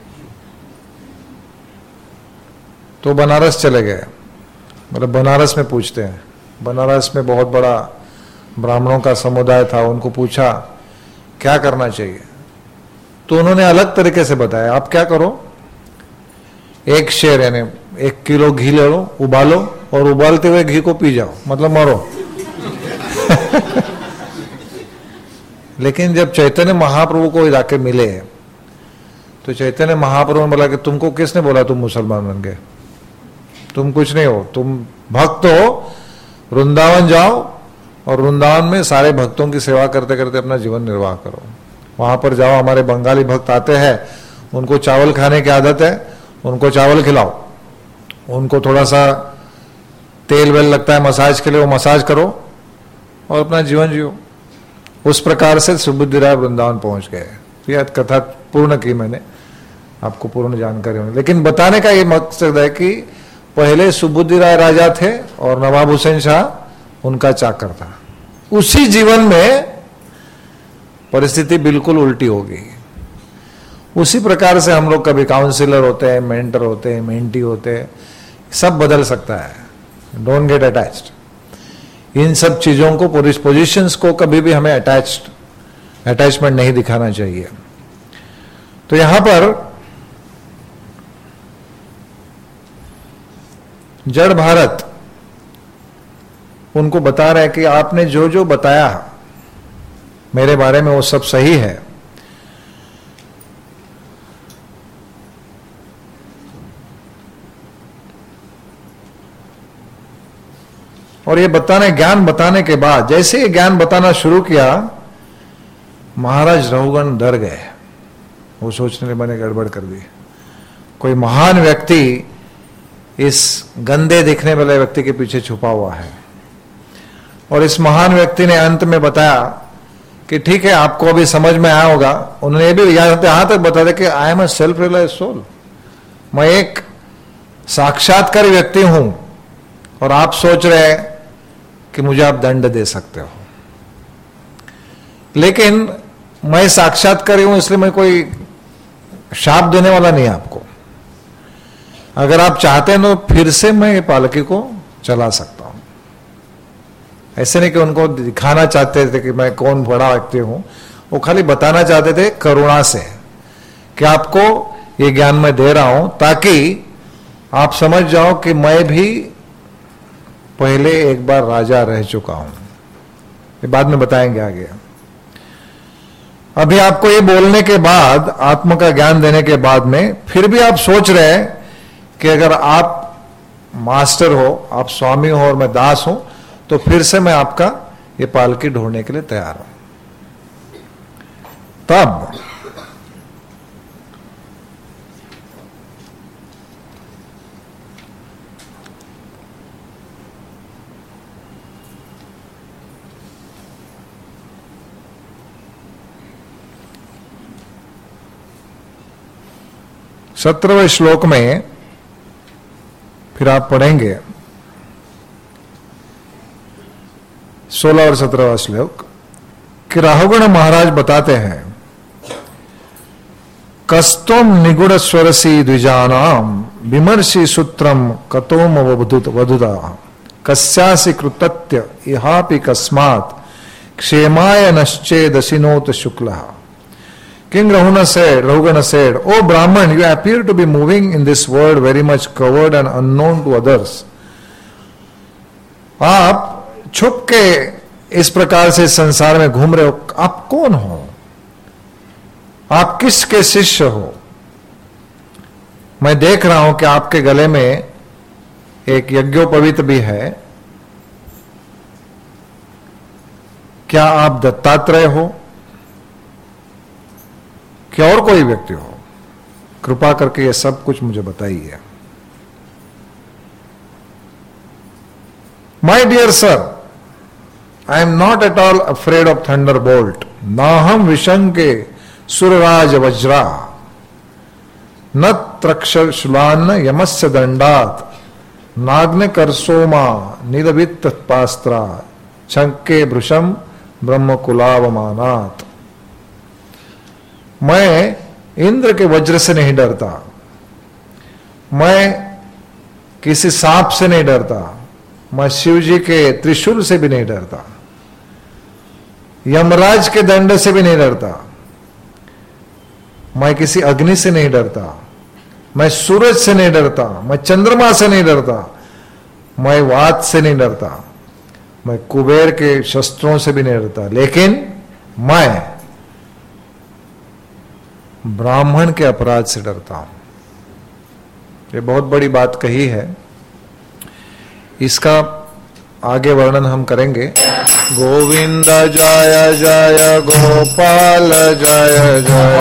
तो बनारस चले गए। मतलब बनारस में पूछते हैं, बनारस में बहुत बड़ा ब्राह्मणों का समुदाय था, उनको पूछा क्या करना चाहिए। तो उन्होंने अलग तरीके से बताया, आप क्या करो, एक शेर यानी एक किलो घी ले लो, उबालो और उबालते हुए घी को पी जाओ, मतलब मरो। लेकिन जब चैतन्य महाप्रभु को जाके मिले तो चैतन्य महाप्रभु ने बोला कि तुमको किसने बोला तुम मुसलमान बन गए? तुम कुछ नहीं हो, तुम भक्त हो, वृंदावन जाओ और वृंदावन में सारे भक्तों की सेवा करते करते अपना जीवन निर्वाह करो। वहां पर जाओ, हमारे बंगाली भक्त आते हैं, उनको चावल खाने की आदत है, उनको चावल खिलाओ, उनको थोड़ा सा तेल वेल लगता है मसाज के लिए, वो मसाज करो और अपना जीवन जियो। उस प्रकार से सुबुद्धि राय वृंदावन पहुंच गए। यह कथा पूर्ण की मैंने, आपको पूर्ण जानकारी होगी, लेकिन बताने का ये मकसद है कि पहले सुबुद्धि राय राजा थे और नवाब हुसैन शाह उनका चाकर था। उसी जीवन में परिस्थिति बिल्कुल उल्टी होगी। उसी प्रकार से हम लोग कभी काउंसिलर होते हैं, मेंटर होते हैं, मेंटी होते हैं, सब बदल सकता है। Don't get attached. इन सब चीजों को, पोजीशंस को कभी भी हमें अटैच्ड अटैचमेंट नहीं दिखाना चाहिए। तो यहां पर जड़ भारत उनको बता रहे हैं कि आपने जो जो बताया मेरे बारे में वो सब सही है, और ये बताने ज्ञान बताने के बाद, जैसे ये ज्ञान बताना शुरू किया, महाराज रघुगण डर गए। वो सोचने लगे मैंने गड़बड़ कर दी, कोई महान व्यक्ति इस गंदे दिखने वाले व्यक्ति के पीछे छुपा हुआ है। और इस महान व्यक्ति ने अंत में बताया कि ठीक है, आपको अभी समझ में आया होगा। उन्होंने ये भी यहां तक बता दिया कि I am a self realise soul, मैं एक साक्षात्कार व्यक्ति हूं, और आप सोच रहे हैं कि मुझे आप दंड दे सकते हो, लेकिन मैं साक्षात्कारी हूं, इसलिए मैं कोई शाप देने वाला नहीं आपको। अगर आप चाहते हैं तो फिर से मैं ये पालकी को चला सकता हूं। ऐसे नहीं कि उनको दिखाना चाहते थे कि मैं कौन बड़ा व्यक्ति हूं, वो खाली बताना चाहते थे करुणा से कि आपको ये ज्ञान मैं दे रहा हूं ताकि आप समझ जाओ कि मैं भी पहले एक बार राजा रह चुका हूं। ये बाद में बताएंगे आगे। अभी आपको ये बोलने के बाद, आत्मा का ज्ञान देने के बाद में फिर भी आप सोच रहे हैं कि अगर आप मास्टर हो, आप स्वामी हो और मैं दास हूं, तो फिर से मैं आपका ये पालकी ढोने के लिए तैयार हूं। तब सत्रहवें श्लोक में फिर आप पढ़ेंगे, सोलह और सत्रहवां श्लोक, कि राहुगण महाराज बताते हैं, कस्तोम निगुण स्वरसी द्विजानाम विमर्शी सूत्रम कतोम वधुदा कस्यासि कृतत्य इहापि कस्मात् क्षेमाय नश्चेदशिनोत शुक्लः। King Rahuna said, Rahugana said, "O Brahman, you appear to be moving in this world very much covered and unknown to others." आप छुप के इस प्रकार से संसार में घूम रहे हो, आप कौन हो? आप किसके शिष्य हो? मैं देख रहा हूं कि आपके गले में एक यज्ञोपवीत भी है। क्या आप दत्तात्रेय हो? क्या और कोई व्यक्ति हो? कृपा करके ये सब कुछ मुझे बताइए। My dear sir, I am not at all afraid of thunderbolt, ना हम विशंके सुरराज वज्रा, न त्रक्षशूलान्न यमस्य दंडात, नाग्न करसोमा निदवित्त पास्त्रा, छंके भृशम ब्रह्मकुलावमानात्। मैं इंद्र के वज्र से नहीं डरता, मैं किसी सांप से नहीं डरता, मैं शिव जी के त्रिशूल से भी नहीं डरता, यमराज के दंड से भी नहीं डरता, मैं किसी अग्नि से नहीं डरता, मैं सूरज से नहीं डरता, मैं चंद्रमा से नहीं डरता, मैं वात से नहीं डरता, मैं कुबेर के शस्त्रों से भी नहीं डरता, लेकिन मैं ब्राह्मण के अपराध से डरता हूं। ये बहुत बड़ी बात कही है, इसका आगे वर्णन हम करेंगे। गोविंद जय जय गोपाल जय जय,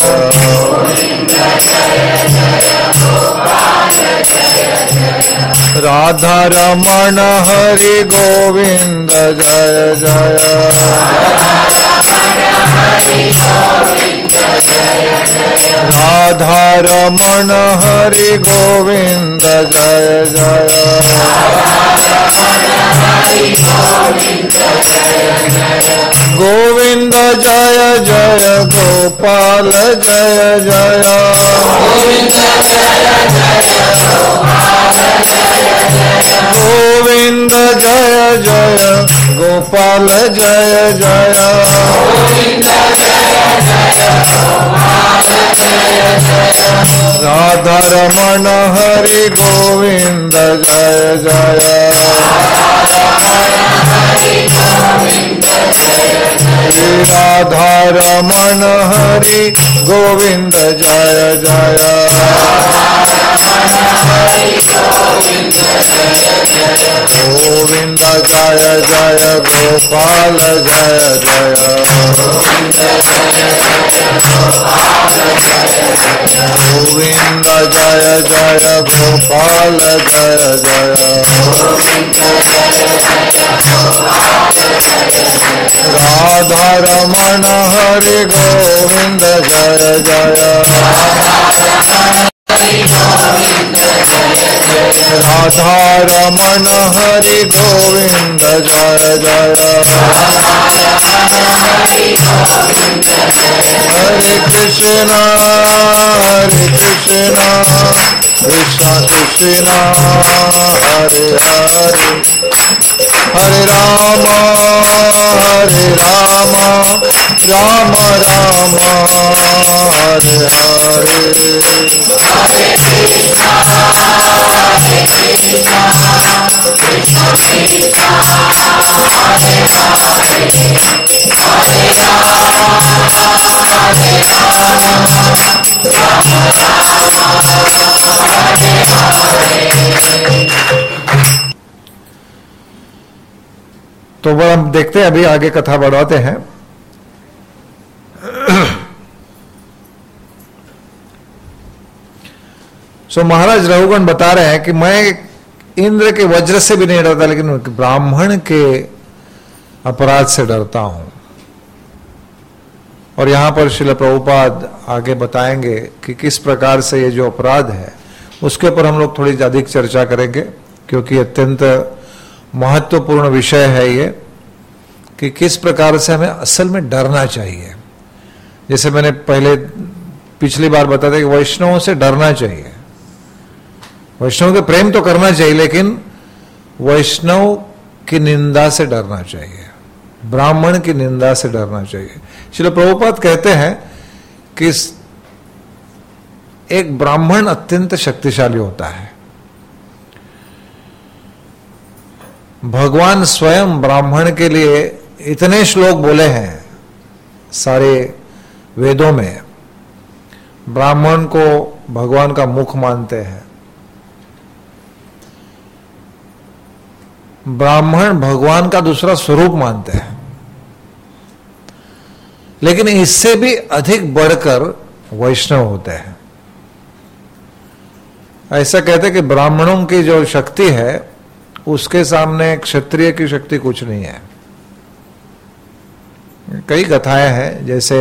राधा रमण हरि गोविंद जय जय, राधा रमण हरि गोविंद जय जय गोविंद जय जय गोपाल जय जय गोविंद जय जय गोपाल जय जय राधा रमण हरि गोविंद जय जय राधा रमण हरि गोविंद जय जय गोविंद जय जय गोपाल जय जय गोविंद जय जय गोपाल जय जय राधा रमण हरि गोविंद जय जय राधा रमण हरि गोविंद जय जय हरे कृष्णा हरे कृष्णा कृष्ण कृष्ण हरे हरे हरे राम हरे राम राम राम हरे हरे हरे कृष्णा हरे कृष्णा कृष्ण कृष्ण हरे हरे हरे राम हरे राम राम राम हरे हरे। तो वो हम देखते हैं, अभी आगे कथा बढ़ाते हैं। सो so, महाराज रघुगण बता रहे हैं कि मैं इंद्र के वज्र से भी नहीं डरता, लेकिन ब्राह्मण के अपराध से डरता हूं। और यहां पर श्रील प्रभुपाद आगे बताएंगे कि किस प्रकार से ये जो अपराध है उसके ऊपर हम लोग थोड़ी अधिक चर्चा करेंगे, क्योंकि अत्यंत महत्वपूर्ण विषय है ये कि किस प्रकार से हमें असल में डरना चाहिए। जैसे मैंने पहले पिछली बार बताया था कि वैष्णवों से डरना चाहिए, वैष्णव के प्रेम तो करना चाहिए, लेकिन वैष्णव की निंदा से डरना चाहिए, ब्राह्मण की निंदा से डरना चाहिए। श्रील प्रभुपाद कहते हैं कि एक ब्राह्मण अत्यंत शक्तिशाली होता है। भगवान स्वयं ब्राह्मण के लिए इतने श्लोक बोले हैं सारे वेदों में, ब्राह्मण को भगवान का मुख मानते हैं। ब्राह्मण भगवान का दूसरा स्वरूप मानते हैं, लेकिन इससे भी अधिक बढ़कर वैष्णव होते हैं। ऐसा कहते हैं कि ब्राह्मणों की जो शक्ति है उसके सामने क्षत्रिय की शक्ति कुछ नहीं है। कई कथाएं हैं, जैसे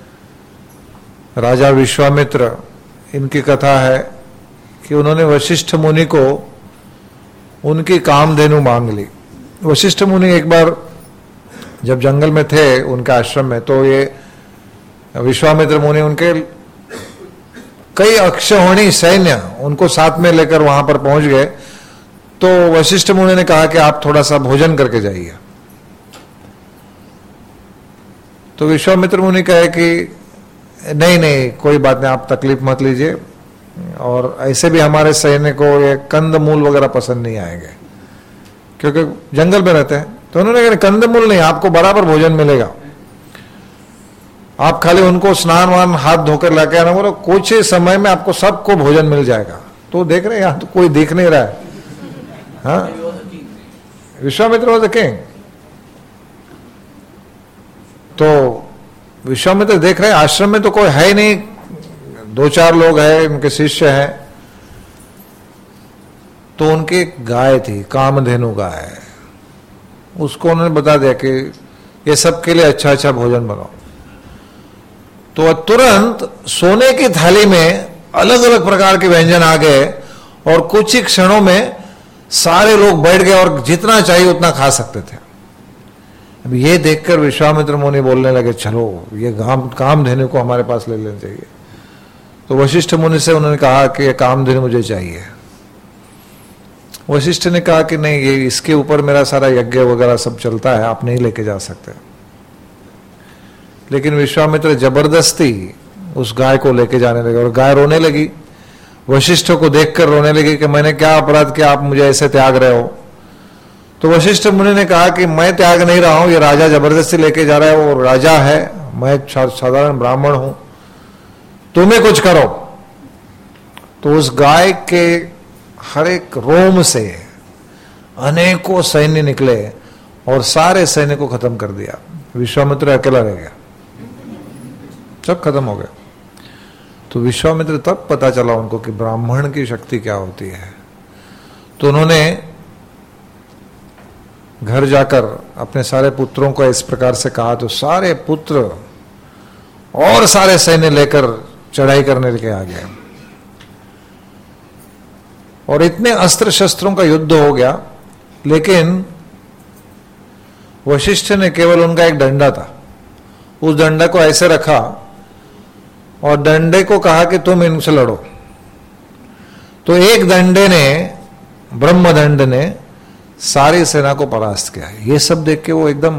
राजा विश्वामित्र, इनकी कथा है कि उन्होंने वशिष्ठ मुनि को उनकी कामधेनु मांग ली। वशिष्ठ मुनि एक बार जब जंगल में थे उनके आश्रम में, तो ये विश्वामित्र मुनि उनके कई अक्षौहिणी सैन्य उनको साथ में लेकर वहां पर पहुंच गए। तो वशिष्ठ मुनि ने कहा कि आप थोड़ा सा भोजन करके जाइए। तो विश्वामित्र मुनि कहे कि नहीं नहीं कोई बात नहीं, आप तकलीफ मत लीजिए, और ऐसे भी हमारे सैन्य को ये कंद मूल वगैरह पसंद नहीं आएंगे, क्योंकि जंगल में रहते हैं। तो उन्होंने कहा कंद मूल नहीं, आपको बराबर भोजन मिलेगा, आप खाली उनको स्नान वान हाथ धोकर लाके आना, बोलो कुछ ही समय में आपको सबको भोजन मिल जाएगा। तो देख रहे हैं यहां तो कोई दिख नहीं रहा है। हाँ, विश्वामित्र वाज द किंग। तो विश्वामित्र देख रहे हैं आश्रम में तो कोई है ही नहीं, दो चार लोग हैं, उनके शिष्य हैं। तो उनकी एक गाय थी, कामधेनु गाय, उसको उन्होंने बता दिया कि ये सबके लिए अच्छा अच्छा भोजन बनाओ। तो तुरंत सोने की थाली में अलग अलग प्रकार के व्यंजन आ गए और कुछ ही क्षणों में सारे लोग बैठ गए और जितना चाहिए उतना खा सकते थे। अब ये देखकर विश्वामित्र मुनि बोलने लगे, चलो ये काम कामधेनु को हमारे पास ले लेना चाहिए। तो वशिष्ठ मुनि से उन्होंने कहा कि ये कामधेनु मुझे चाहिए। वशिष्ठ ने कहा कि नहीं, ये इसके ऊपर मेरा सारा यज्ञ वगैरह सब चलता है, आप नहीं लेके जा सकते। लेकिन विश्वामित्र जबरदस्ती उस गाय को लेके जाने लगे और गाय रोने लगी। वशिष्ठ को देखकर रोने लगी कि मैंने क्या अपराध किया, आप मुझे ऐसे त्याग रहे हो। तो वशिष्ठ मुनि ने कहा कि मैं त्याग नहीं रहा हूं, ये राजा जबरदस्ती लेके जा रहा है, वो राजा है, मैं साधारण ब्राह्मण हूं, तुम्हें कुछ करो। तो उस गाय के हर एक रोम से अनेकों सैन्य निकले और सारे सैन्य को खत्म कर दिया। विश्वामित्र अकेला रह गया, सब खत्म हो गया। तो विश्वामित्र तब पता चला उनको कि ब्राह्मण की शक्ति क्या होती है। तो उन्होंने घर जाकर अपने सारे पुत्रों को इस प्रकार से कहा, तो सारे पुत्र और सारे सैन्य लेकर चढ़ाई करने के आ गए और इतने अस्त्र शस्त्रों का युद्ध हो गया। लेकिन वशिष्ठ ने केवल उनका एक डंडा था, उस डंडा को ऐसे रखा और डंडे को कहा कि तुम इनसे लड़ो। तो एक डंडे ने, ब्रह्मदंड ने सारी सेना को परास्त किया। ये सब देख के वो एकदम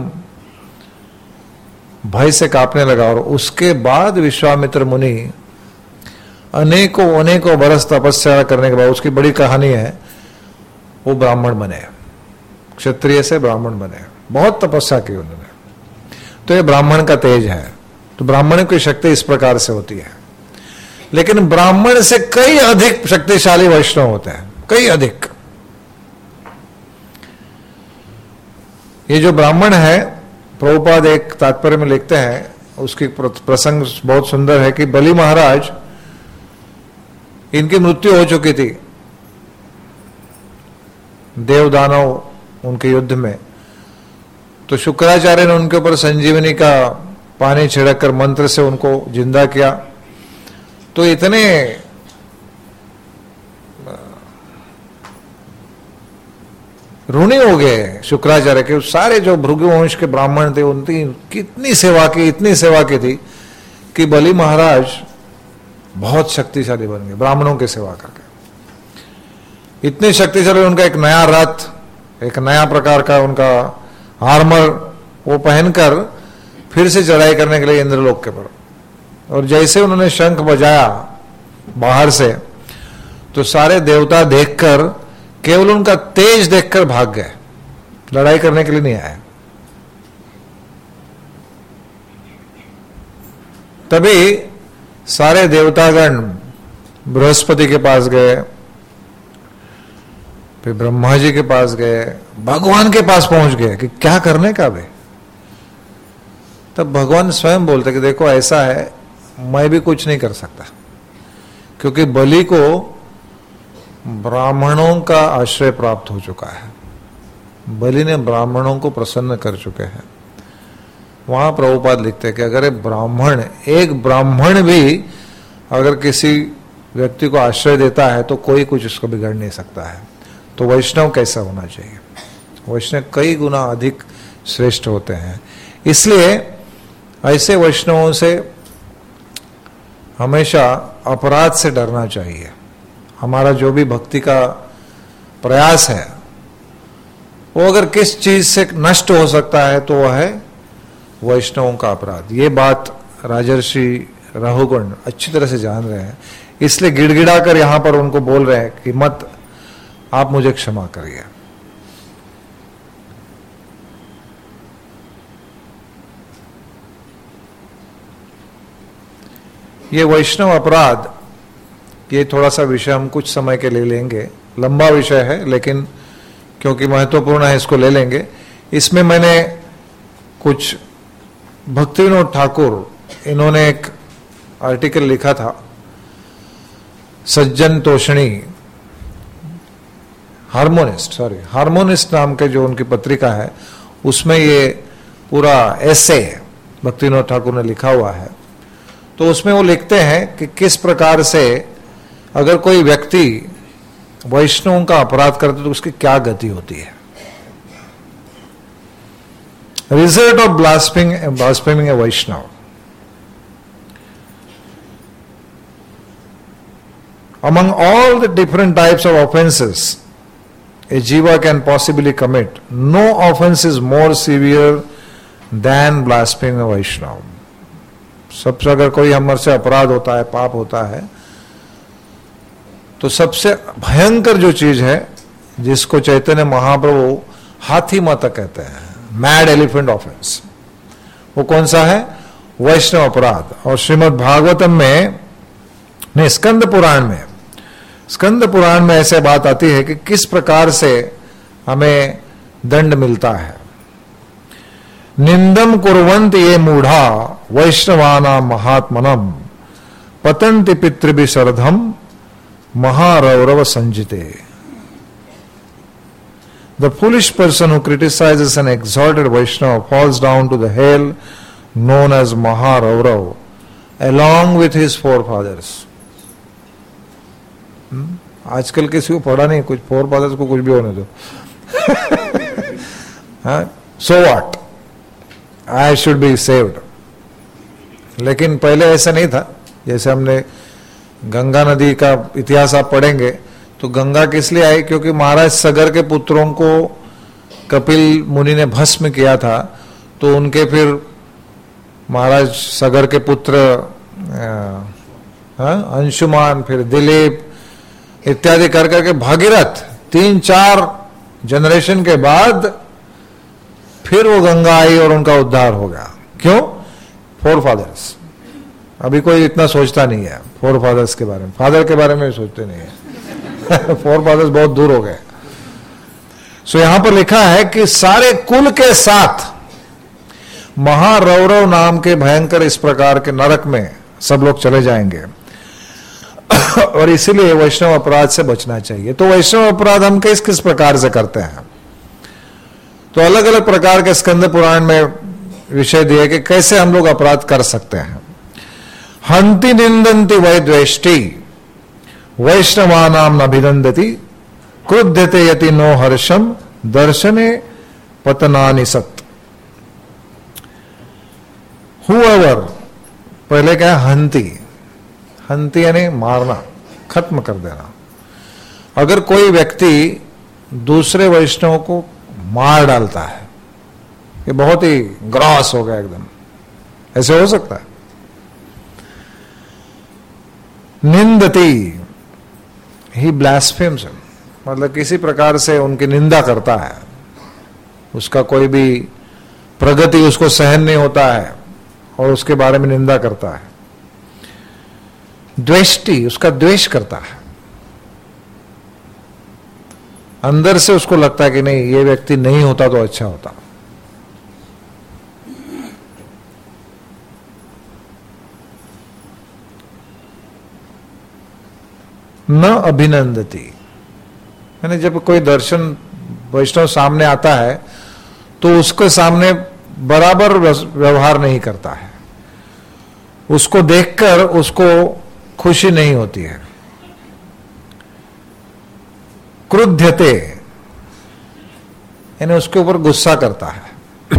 भय से कांपने लगा और उसके बाद विश्वामित्र मुनि अनेकों अनेकों बरस तपस्या करने के बाद, उसकी बड़ी कहानी है, वो ब्राह्मण बने, क्षत्रिय से ब्राह्मण बने, बहुत तपस्या की उन्होंने। तो ये ब्राह्मण का तेज है। तो ब्राह्मण की शक्ति इस प्रकार से होती है। लेकिन ब्राह्मण से कई अधिक शक्तिशाली वैष्णव होते हैं, कई अधिक। ये जो ब्राह्मण है, प्रभुपाद एक तात्पर्य में लिखते हैं, उसकी प्रसंग बहुत सुंदर है कि बलि महाराज, इनकी मृत्यु हो चुकी थी देव दानव उनके युद्ध में। तो शुक्राचार्य ने उनके ऊपर संजीवनी का पानी छिड़क कर मंत्र से उनको जिंदा किया। तो इतने ऋणी हो गए शुक्राचार्य के, सारे जो भृगु वंश के ब्राह्मण थे उनकी कितनी सेवा की, इतनी सेवा की थी कि बलि महाराज बहुत शक्तिशाली बन गए ब्राह्मणों की सेवा करके। इतने शक्तिशाली, उनका एक नया रथ, एक नया प्रकार का उनका आर्मर वो पहनकर फिर से चढ़ाई करने के लिए इंद्रलोक के पर। और जैसे उन्होंने शंख बजाया बाहर से, तो सारे देवता देखकर, केवल उनका तेज देखकर भाग गए, लड़ाई करने के लिए नहीं आए। तभी सारे देवतागण बृहस्पति के पास गए, फिर ब्रह्मा जी के पास गए, भगवान के पास पहुंच गए कि क्या करने का बे। तब भगवान स्वयं बोलते कि देखो ऐसा है, मैं भी कुछ नहीं कर सकता, क्योंकि बलि को ब्राह्मणों का आश्रय प्राप्त हो चुका है। बलि ने ब्राह्मणों को प्रसन्न कर चुके हैं। वहां प्रभुपाद लिखते हैं कि अगर ब्राह्मण, एक ब्राह्मण भी अगर किसी व्यक्ति को आश्रय देता है तो कोई कुछ उसको बिगड़ नहीं सकता है। तो वैष्णव कैसा होना चाहिए? वैष्णव कई गुना अधिक श्रेष्ठ होते हैं। इसलिए ऐसे वैष्णवों से हमेशा अपराध से डरना चाहिए। हमारा जो भी भक्ति का प्रयास है वो अगर किस चीज से नष्ट हो सकता है तो वह है वैष्णवों का अपराध। ये बात राजर्षि रहुगुण अच्छी तरह से जान रहे हैं, इसलिए गिड़गिड़ा कर यहां पर उनको बोल रहे हैं कि मत, आप मुझे क्षमा करिए। ये वैष्णव अपराध, ये थोड़ा सा विषय हम कुछ समय के लिए लेंगे, लंबा विषय है लेकिन क्योंकि महत्वपूर्ण है इसको ले लेंगे। इसमें मैंने कुछ भक्तिविनोद ठाकुर, इन्होंने एक आर्टिकल लिखा था, सज्जन तोषणी हार्मोनिस्ट, सॉरी हार्मोनिस्ट नाम के जो उनकी पत्रिका है, उसमें ये पूरा ऐसे भक्तिविनोद ठाकुर ने लिखा हुआ है। तो उसमें वो लिखते हैं कि किस प्रकार से अगर कोई व्यक्ति वैष्णवों का अपराध करते तो उसकी क्या गति होती है। Result of blaspheming blaspheming a Vaishnav. Among all the different types of offenses a jiva can possibly commit, no offense is more severe than blaspheming a Vaishnava. सबसे अगर कोई हमर से अपराध होता है, पाप होता है, तो सबसे भयंकर जो चीज है जिसको चैतन्य महाप्रभु हाथी माता कहते हैं, मैड एलिफेंट ऑफेंस, वो कौन सा है? वैष्णव अपराध। और श्रीमद् भागवतम में नहीं, स्कंद पुराण में स्कंद पुराण में ऐसे बात आती है कि किस प्रकार से हमें दंड मिलता है। निंदम कुर्वन्ति ये मूढ़ा वैष्णवाना महात्मनम पतंति पितृभिशर्धम Maharaurava संजिते। The foolish person who criticizes an exalted Vaishnava falls down to the hell known as Maharaurav along with his forefathers. आजकल किसी को पढ़ा नहीं, कुछ फोर फादर्स को कुछ भी होने दो। So what, I should be saved. लेकिन पहले ऐसा नहीं था। जैसे हमने गंगा नदी का इतिहास आप पढ़ेंगे तो गंगा किस लिए आई? क्योंकि महाराज सगर के पुत्रों को कपिल मुनि ने भस्म किया था, तो उनके फिर महाराज सगर के पुत्र अंशुमान, फिर दिलीप इत्यादि कर करके भागीरथ, तीन चार जनरेशन के बाद फिर वो गंगा आई और उनका उद्धार हो गया। क्यों? Forefathers. अभी कोई इतना सोचता नहीं है फोर फादर्स के बारे में, फादर के बारे में सोचते नहीं है। फोर फादर्स बहुत दूर हो गए। सो यहां पर लिखा है कि सारे कुल के साथ महारौरव नाम के भयंकर इस प्रकार के नरक में सब लोग चले जाएंगे। और इसीलिए वैष्णव अपराध से बचना चाहिए। तो वैष्णव अपराध हम किस किस प्रकार से करते हैं? तो अलग अलग प्रकार के स्कंद पुराण में विषय दिए कि कैसे हम लोग अपराध कर सकते हैं। हंति निंदन्ति वै द्वेष्टि वैष्णवानाम अभिनंदति क्रुध्यते यति नो हर्षम दर्शने पतनानि सत्। हुएवर, पहले क्या है? हंति। हंति यानी मारना, खत्म कर देना। अगर कोई व्यक्ति दूसरे वैष्णव को मार डालता है, ये बहुत ही ग्रॉस हो गया एकदम, ऐसे हो सकता है। निंदती, ही ब्लास्फेम्स, मतलब किसी प्रकार से उनकी निंदा करता है, उसका कोई भी प्रगति उसको सहन नहीं होता है और उसके बारे में निंदा करता है। द्वेष्टि, उसका द्वेष करता है, अंदर से उसको लगता है कि नहीं, ये व्यक्ति नहीं होता तो अच्छा होता। न अभिनंदती, यानी जब कोई दर्शन वैष्णव सामने आता है तो उसके सामने बराबर व्यवहार नहीं करता है, उसको देखकर उसको खुशी नहीं होती है। क्रुध्यते, यानी उसके ऊपर गुस्सा करता है।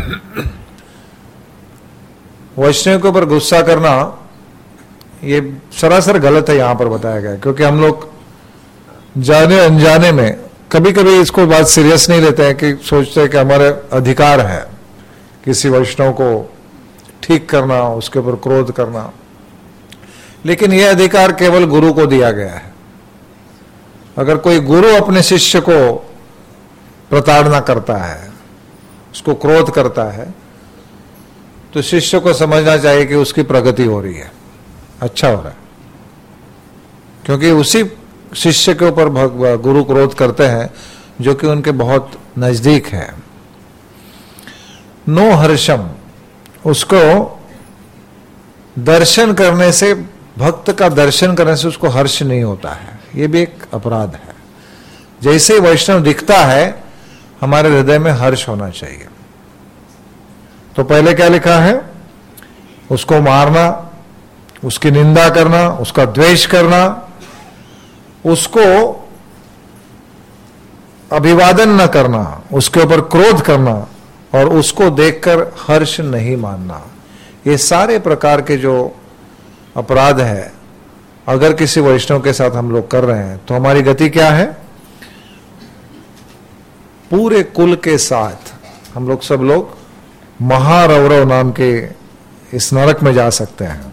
वैष्णव के ऊपर गुस्सा करना ये सरासर गलत है, यहां पर बताया गया। क्योंकि हम लोग जाने अनजाने में कभी कभी इसको बात सीरियस नहीं लेते हैं, कि सोचते हैं कि हमारे अधिकार है किसी वैष्णव को ठीक करना, उसके ऊपर क्रोध करना। लेकिन यह अधिकार केवल गुरु को दिया गया है। अगर कोई गुरु अपने शिष्य को प्रताड़ना करता है, उसको क्रोध करता है, तो शिष्य को समझना चाहिए कि उसकी प्रगति हो रही है, अच्छा हो रहा है। क्योंकि उसी शिष्य के ऊपर गुरु क्रोध करते हैं जो कि उनके बहुत नजदीक है। नो हर्षम, उसको दर्शन करने से, भक्त का दर्शन करने से उसको हर्ष नहीं होता है, ये भी एक अपराध है। जैसे ही वैष्णव दिखता है हमारे हृदय में हर्ष होना चाहिए। तो पहले क्या लिखा है? उसको मारना, उसकी निंदा करना, उसका द्वेष करना, उसको अभिवादन न करना, उसके ऊपर क्रोध करना और उसको देखकर हर्ष नहीं मानना, ये सारे प्रकार के जो अपराध है अगर किसी वैष्णव के साथ हम लोग कर रहे हैं तो हमारी गति क्या है? पूरे कुल के साथ हम लोग सब लोग महारौरव नाम के इस नरक में जा सकते हैं।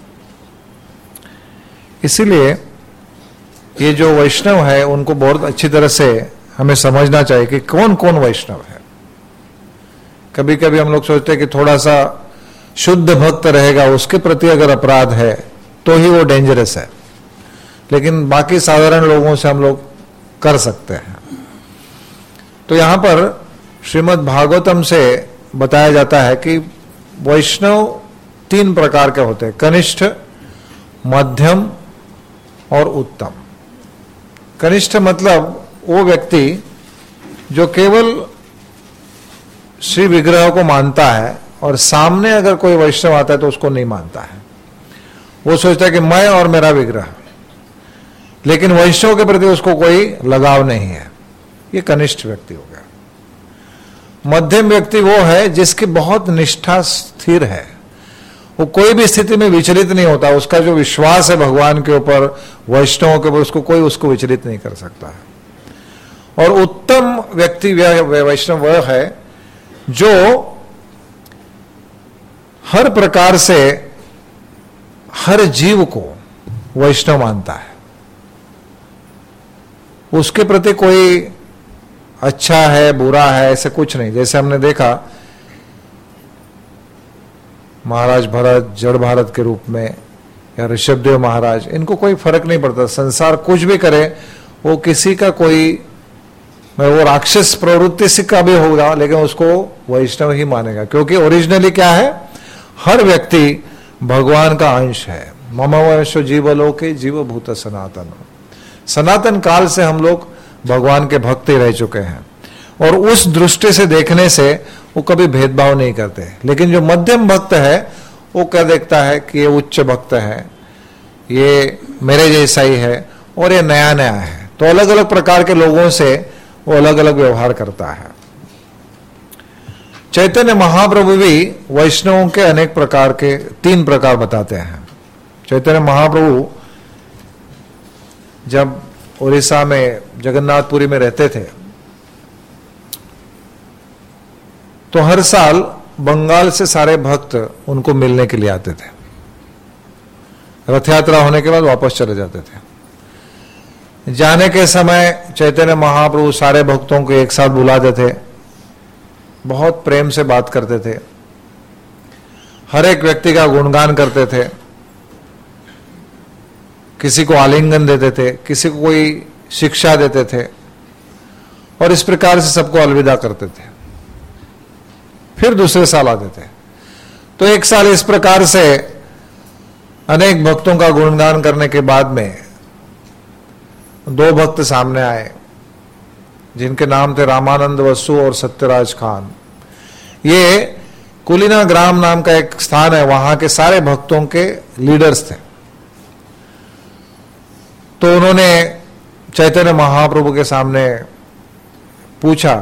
इसीलिए ये जो वैष्णव है उनको बहुत अच्छी तरह से हमें समझना चाहिए कि कौन कौन वैष्णव है। कभी कभी हम लोग सोचते हैं कि थोड़ा सा शुद्ध भक्त रहेगा उसके प्रति अगर अपराध है तो ही वो डेंजरस है, लेकिन बाकी साधारण लोगों से हम लोग कर सकते हैं। तो यहां पर श्रीमद् भागवतम से बताया जाता है कि वैष्णव तीन प्रकार के होते हैं, कनिष्ठ, मध्यम और उत्तम। कनिष्ठ मतलब वो व्यक्ति जो केवल श्री विग्रह को मानता है और सामने अगर कोई वैष्णव आता है तो उसको नहीं मानता है, वो सोचता है कि मैं और मेरा विग्रह, लेकिन वैष्णव के प्रति उसको कोई लगाव नहीं है। ये कनिष्ठ व्यक्ति हो गया। मध्यम व्यक्ति वो है जिसकी बहुत निष्ठा स्थिर है, वो कोई भी स्थिति में विचलित नहीं होता, उसका जो विश्वास है भगवान के ऊपर, वैष्णवों के ऊपर, उसको कोई उसको विचलित नहीं कर सकता है। और उत्तम व्यक्ति वैष्णव वह है जो हर प्रकार से हर जीव को वैष्णव मानता है, उसके प्रति कोई अच्छा है बुरा है ऐसे कुछ नहीं। जैसे हमने देखा महाराज भरत जड़ भारत के रूप में या ऋषभदेव महाराज, इनको कोई फर्क नहीं पड़ता, संसार कुछ भी करे, वो किसी का कोई, मैं वो राक्षस प्रवृत्ति से का भी होगा लेकिन उसको वैष्णव ही मानेगा, क्योंकि ओरिजिनली क्या है, हर व्यक्ति भगवान का अंश है। मम वंशो जीवलोके जीवभूत सनातन, सनातन काल से हम लोग भगवान के भक्त ही रह चुके हैं और उस दृष्टि से देखने से वो कभी भेदभाव नहीं करते। लेकिन जो मध्यम भक्त है वो क्या देखता है कि ये उच्च भक्त है, ये मेरे जैसा ही है और ये नया नया है, तो अलग अलग प्रकार के लोगों से वो अलग अलग व्यवहार करता है। चैतन्य महाप्रभु भी वैष्णवों के अनेक प्रकार के तीन प्रकार बताते हैं। चैतन्य महाप्रभु जब उड़ीसा में जगन्नाथपुरी में रहते थे तो हर साल बंगाल से सारे भक्त उनको मिलने के लिए आते थे, रथ यात्रा होने के बाद वापस चले जाते थे। जाने के समय चैतन्य महाप्रभु सारे भक्तों को एक साथ बुलाते थे, बहुत प्रेम से बात करते थे, हर एक व्यक्ति का गुणगान करते थे, किसी को आलिंगन देते थे, किसी को कोई शिक्षा देते थे और इस प्रकार से सबको अलविदा करते थे। फिर दूसरे साल आते थे, तो एक साल इस प्रकार से अनेक भक्तों का गुणगान करने के बाद में दो भक्त सामने आए जिनके नाम थे रामानंद वसु और सत्यराज खान। ये कुलीना ग्राम नाम का एक स्थान है, वहां के सारे भक्तों के लीडर्स थे। तो उन्होंने चैतन्य महाप्रभु के सामने पूछा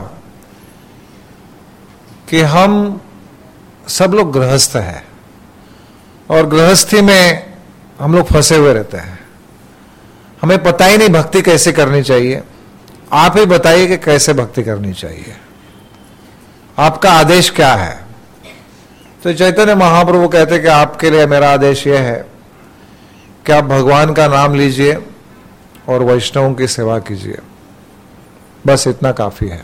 कि हम सब लोग गृहस्थ हैं और गृहस्थी में हम लोग फंसे हुए रहते हैं, हमें पता ही नहीं भक्ति कैसे करनी चाहिए, आप ही बताइए कि कैसे भक्ति करनी चाहिए, आपका आदेश क्या है। तो चैतन्य महाप्रभु कहते कि आपके लिए मेरा आदेश यह है कि आप भगवान का नाम लीजिए और वैष्णवों की सेवा कीजिए, बस इतना काफी है।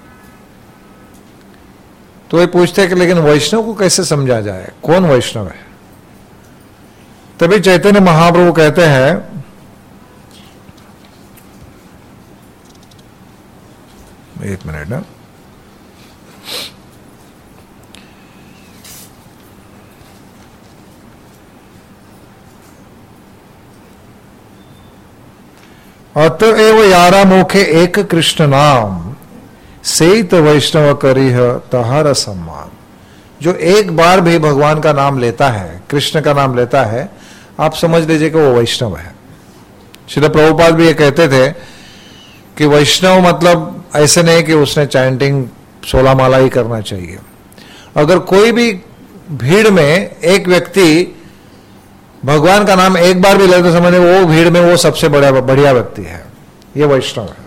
तो ये पूछते हैं कि लेकिन वैष्णव को कैसे समझा जाए, कौन वैष्णव है। तभी चैतन्य महाप्रभु कहते हैं एक मिनट ना, अतएव यारा मुखे एक कृष्ण नाम सेत वैष्णव करिह तहार सम्मान। जो एक बार भी भगवान का नाम लेता है, कृष्ण का नाम लेता है, आप समझ लीजिए कि वो वैष्णव है। श्रील प्रभुपाद भी ये कहते थे कि वैष्णव मतलब ऐसे नहीं कि उसने चैंटिंग सोलह माला ही करना चाहिए। अगर कोई भी भीड़ में एक व्यक्ति भगवान का नाम एक बार भी ले तो समझे वो भीड़ में वो सबसे बड़ा बढ़िया व्यक्ति है, ये वैष्णव है।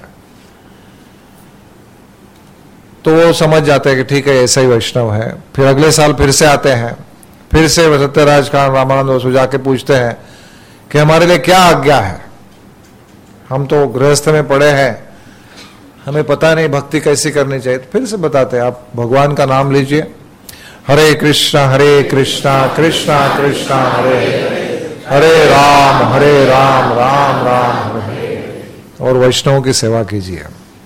तो वो समझ जाते हैं कि ठीक है ऐसा ही वैष्णव है। फिर अगले साल फिर से आते हैं, फिर से सत्यराज खान रामानंद वसु जाके पूछते हैं कि हमारे लिए क्या आज्ञा है, हम तो गृहस्थ में पड़े हैं, हमें पता नहीं भक्ति कैसी करनी चाहिए। तो फिर से बताते हैं आप भगवान का नाम लीजिए, हरे कृष्णा हरे कृष्णा कृष्णा कृष्णा हरे हरे राम हरे राम राम राम हरे, और वैष्णव की सेवा कीजिए।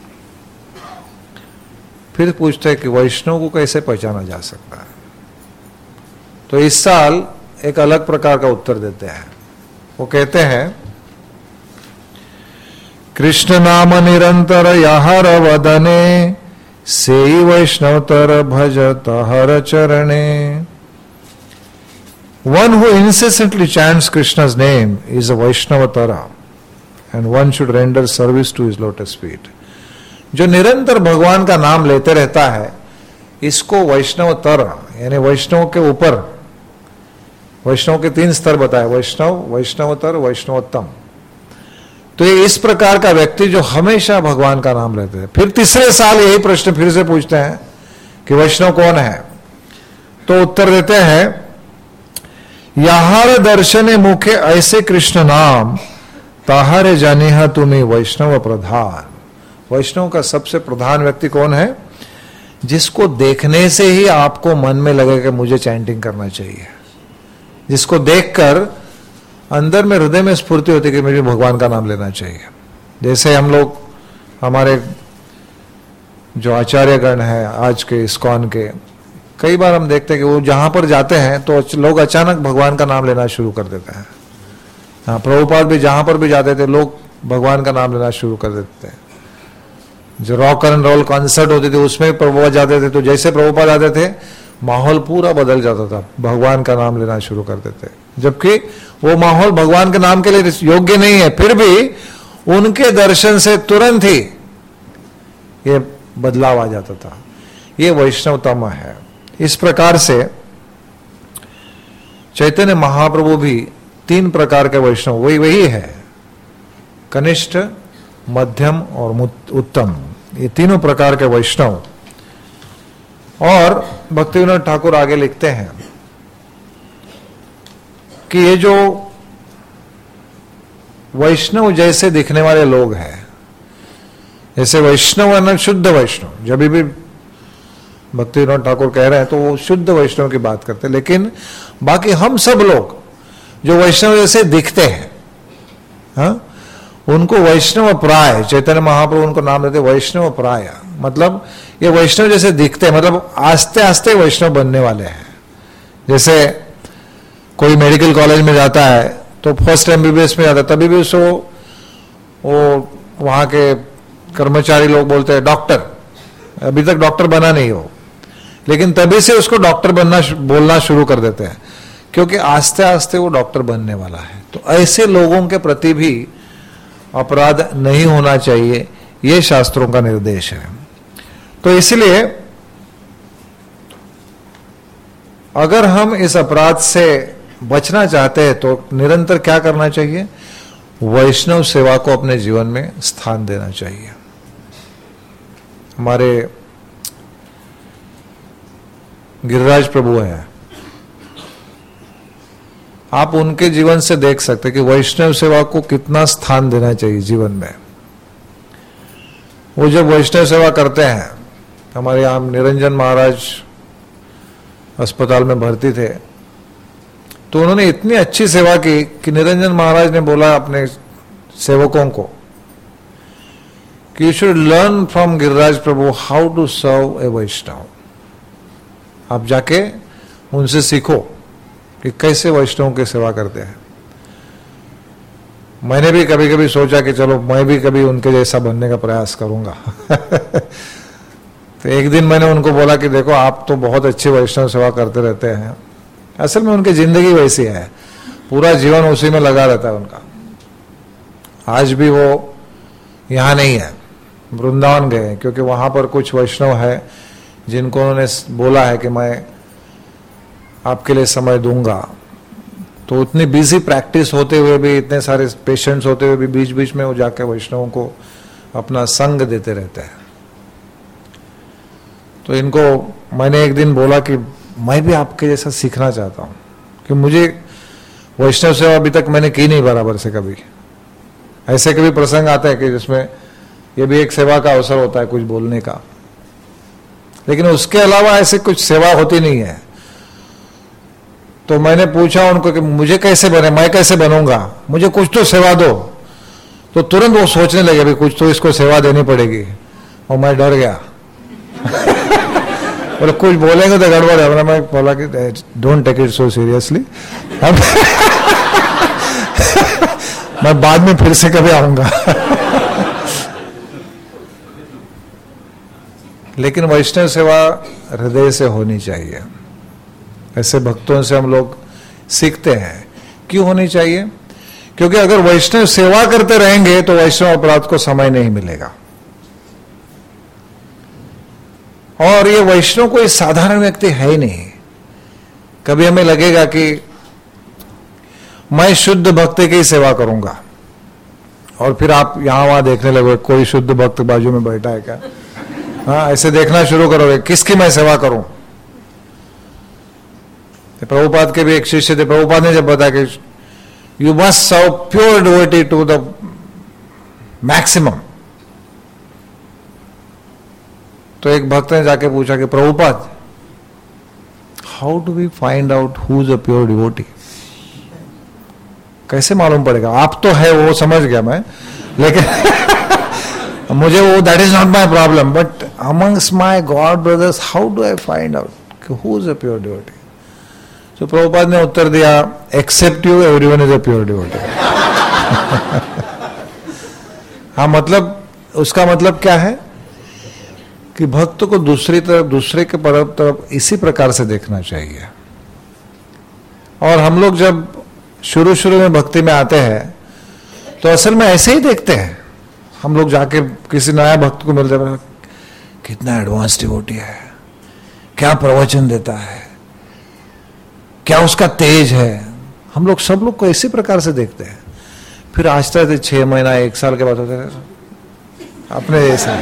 फिर पूछते हैं कि वैष्णव को कैसे पहचाना जा सकता है। तो इस साल एक अलग प्रकार का उत्तर देते हैं। वो कहते हैं कृष्ण नाम निरंतर यहर वदने, सेई वैष्णव तर भजत हर चरणे। One who incessantly chants Krishna's name is a Vaishnava and one should render service to his lotus feet. जो निरंतर भगवान का नाम लेते रहता है इसको वैष्णव तर यानी वैष्णव के ऊपर, वैष्णव के तीन स्तर बताए, वैष्णव, वैष्णवतर, वैष्णवोत्तम। तो ये इस प्रकार का व्यक्ति जो हमेशा भगवान का नाम लेते हैं। फिर तीसरे साल यही प्रश्न फिर से पूछते हैं कि वैष्णव कौन है। तो उत्तर देते हैं याहर दर्शने मुखे ऐसे कृष्ण नाम, ताहरे जानिहा तुम्हें वैष्णव प्रधान। वैष्णव का सबसे प्रधान व्यक्ति कौन है? जिसको देखने से ही आपको मन में लगे कि मुझे चैंटिंग करना चाहिए, जिसको देखकर अंदर में हृदय में स्फूर्ति होती है कि मुझे भगवान का नाम लेना चाहिए। जैसे हम लोग, हमारे जो आचार्यगण हैं आज के इस्कॉन के, कई बार हम देखते हैं कि वो जहां पर जाते हैं तो लोग अचानक भगवान का नाम लेना शुरू कर देते हैं। हाँ, प्रभुपाद भी जहां पर भी जाते थे लोग भगवान का नाम लेना शुरू कर देते हैं। जो रॉक एंड रोल कॉन्सर्ट होती थी उसमें प्रभुपाद जाते थे तो जैसे प्रभुपाद आते थे माहौल पूरा बदल जाता था, भगवान का नाम लेना शुरू कर देते। जबकि वो माहौल भगवान के नाम के लिए योग्य नहीं है, फिर भी उनके दर्शन से तुरंत ही ये बदलाव आ जाता था। ये वैष्णवतम है। इस प्रकार से चैतन्य महाप्रभु भी तीन प्रकार के वैष्णव वही वही है, कनिष्ठ, मध्यम और उत्तम, ये तीनों प्रकार के वैष्णव। और भक्तिविनोद ठाकुर आगे लिखते हैं कि ये जो वैष्णव जैसे दिखने वाले लोग हैं, जैसे वैष्णव है शुद्ध वैष्णव, जब भी भक्तिविनोद ठाकुर कह रहे हैं तो वो शुद्ध वैष्णव की बात करते हैं। लेकिन बाकी हम सब लोग जो वैष्णव जैसे दिखते हैं, हाँ, उनको वैष्णव प्राय, चैतन्य महाप्रभु उनको नाम देते वैष्णव प्राय। मतलब ये वैष्णव जैसे दिखते हैं, मतलब आस्ते आस्ते वैष्णव बनने वाले हैं। जैसे कोई मेडिकल कॉलेज में जाता है तो फर्स्ट एमबीबीएस में जाता है, तभी भी उसको वो वहाँ के कर्मचारी लोग बोलते हैं डॉक्टर, अभी तक डॉक्टर बना नहीं हो, लेकिन तभी से उसको डॉक्टर बनना बोलना शुरू कर देते हैं, क्योंकि आस्ते आस्ते वो डॉक्टर बनने वाला है। तो ऐसे लोगों के प्रति भी अपराध नहीं होना चाहिए, ये शास्त्रों का निर्देश है। तो इसलिए अगर हम इस अपराध से बचना चाहते हैं तो निरंतर क्या करना चाहिए? वैष्णव सेवा को अपने जीवन में स्थान देना चाहिए। हमारे गिरिराज प्रभु हैं, आप उनके जीवन से देख सकते हैं कि वैष्णव सेवा को कितना स्थान देना चाहिए जीवन में। वो जब वैष्णव सेवा करते हैं, हमारे यहाँ निरंजन महाराज अस्पताल में भर्ती थे, तो उन्होंने इतनी अच्छी सेवा की कि निरंजन महाराज ने बोला अपने सेवकों को कि you should learn from Giriraj Prabhu how to serve a Vaishnav. आप जाके उनसे सीखो कि कैसे वैष्णव की सेवा करते हैं। मैंने भी कभी कभी सोचा कि चलो मैं भी कभी उनके जैसा बनने का प्रयास करूंगा। तो एक दिन मैंने उनको बोला कि देखो आप तो बहुत अच्छी वैष्णव सेवा करते रहते हैं, असल में उनकी जिंदगी वैसी है, पूरा जीवन उसी में लगा रहता है उनका। आज भी वो यहाँ नहीं है, वृंदावन गए हैं, क्योंकि वहां पर कुछ वैष्णव है जिनको उन्होंने बोला है कि मैं आपके लिए समय दूंगा। तो उतनी बिजी प्रैक्टिस होते हुए भी, इतने सारे पेशेंट्स होते हुए भी बीच बीच में वो जाके वैष्णवों को अपना संग देते रहते हैं। तो इनको मैंने एक दिन बोला कि मैं भी आपके जैसा सीखना चाहता हूँ, कि मुझे वैष्णव सेवा अभी तक मैंने की नहीं बराबर से कभी। ऐसे कभी प्रसंग आता है कि जिसमें ये भी एक सेवा का अवसर होता है कुछ बोलने का, लेकिन उसके अलावा ऐसे कुछ सेवा होती नहीं है। तो मैंने पूछा उनको कि मुझे कैसे बने, मैं कैसे बनूंगा, मुझे कुछ तो सेवा दो। तो तुरंत वो सोचने लगे भी कुछ तो इसको सेवा देनी पड़ेगी, और मैं डर गया। बोले कुछ बोलेंगे तो गड़बड़ है। मैं बोला कि don't take it so seriously, मैं बाद में फिर से कभी आऊंगा। लेकिन वैष्णव सेवा हृदय से होनी चाहिए। ऐसे भक्तों से हम लोग सीखते हैं। क्यों होनी चाहिए? क्योंकि अगर वैष्णव सेवा करते रहेंगे तो वैष्णव अपराध को समय नहीं मिलेगा। और ये वैष्णव कोई साधारण व्यक्ति है ही नहीं। कभी हमें लगेगा कि मैं शुद्ध भक्ति की सेवा करूंगा, और फिर आप यहां वहां देखने लगे कोई शुद्ध भक्त बाजू में बैठा है क्या, हाँ ऐसे देखना शुरू करोगे किसकी मैं सेवा करूं। प्रभुपाद के भी एक शिष्य थे, प्रभुपाद ने जब बताया कि you must serve pure devotee to the maximum, तो एक भक्त ने जाके पूछा कि Prabhupada how do we find out who is a pure devotee, कैसे मालूम पड़ेगा? आप तो है वो समझ गया मैं, लेकिन मुझे वो that is not my problem, but amongst my god brothers how do I find out who is a pure devotee? तो प्रभुपाद ने उत्तर दिया, except you everyone is a pure devotee. हाँ, मतलब उसका मतलब क्या है कि भक्त को दूसरी तरफ, दूसरे के तरफ इसी प्रकार से देखना चाहिए। और हम लोग जब शुरू शुरू में भक्ति में आते हैं तो असल में ऐसे ही देखते हैं। हम लोग जाके किसी नया भक्त को मिलते हैं, कितना एडवांस डिवोटी है, क्या प्रवचन देता है, क्या उसका तेज है। हम लोग सब लोग को इसी प्रकार से देखते हैं। फिर आस्ते आस्ते छह महीना एक साल के बाद होते हैं अपने जैसा।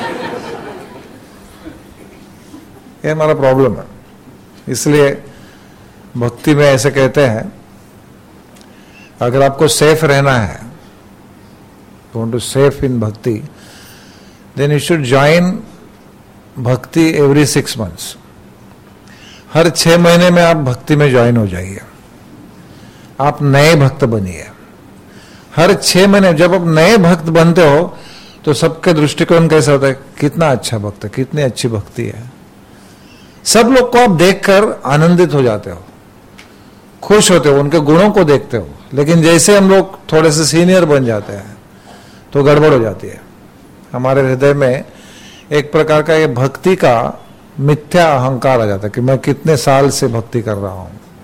ये हमारा प्रॉब्लम है। इसलिए भक्ति में ऐसे कहते हैं, अगर आपको सेफ रहना है, want to safe in bhakti, then you should join भक्ति every six months. हर छह महीने में आप भक्ति में ज्वाइन हो जाइए, आप नए भक्त बनिए। हर छह महीने जब आप नए भक्त बनते हो तो सबके दृष्टिकोण कैसा होता है, कितना अच्छा भक्त है, कितनी अच्छी भक्ति है। सब लोग को आप देखकर आनंदित हो जाते हो, खुश होते हो, उनके गुणों को देखते हो। लेकिन जैसे हम लोग थोड़े से सीनियर बन जाते हैं तो गड़बड़ हो जाती है। हमारे हृदय में एक प्रकार का ये भक्ति का मिथ्या अहंकार आ जाता है कि मैं कितने साल से भक्ति कर रहा हूं,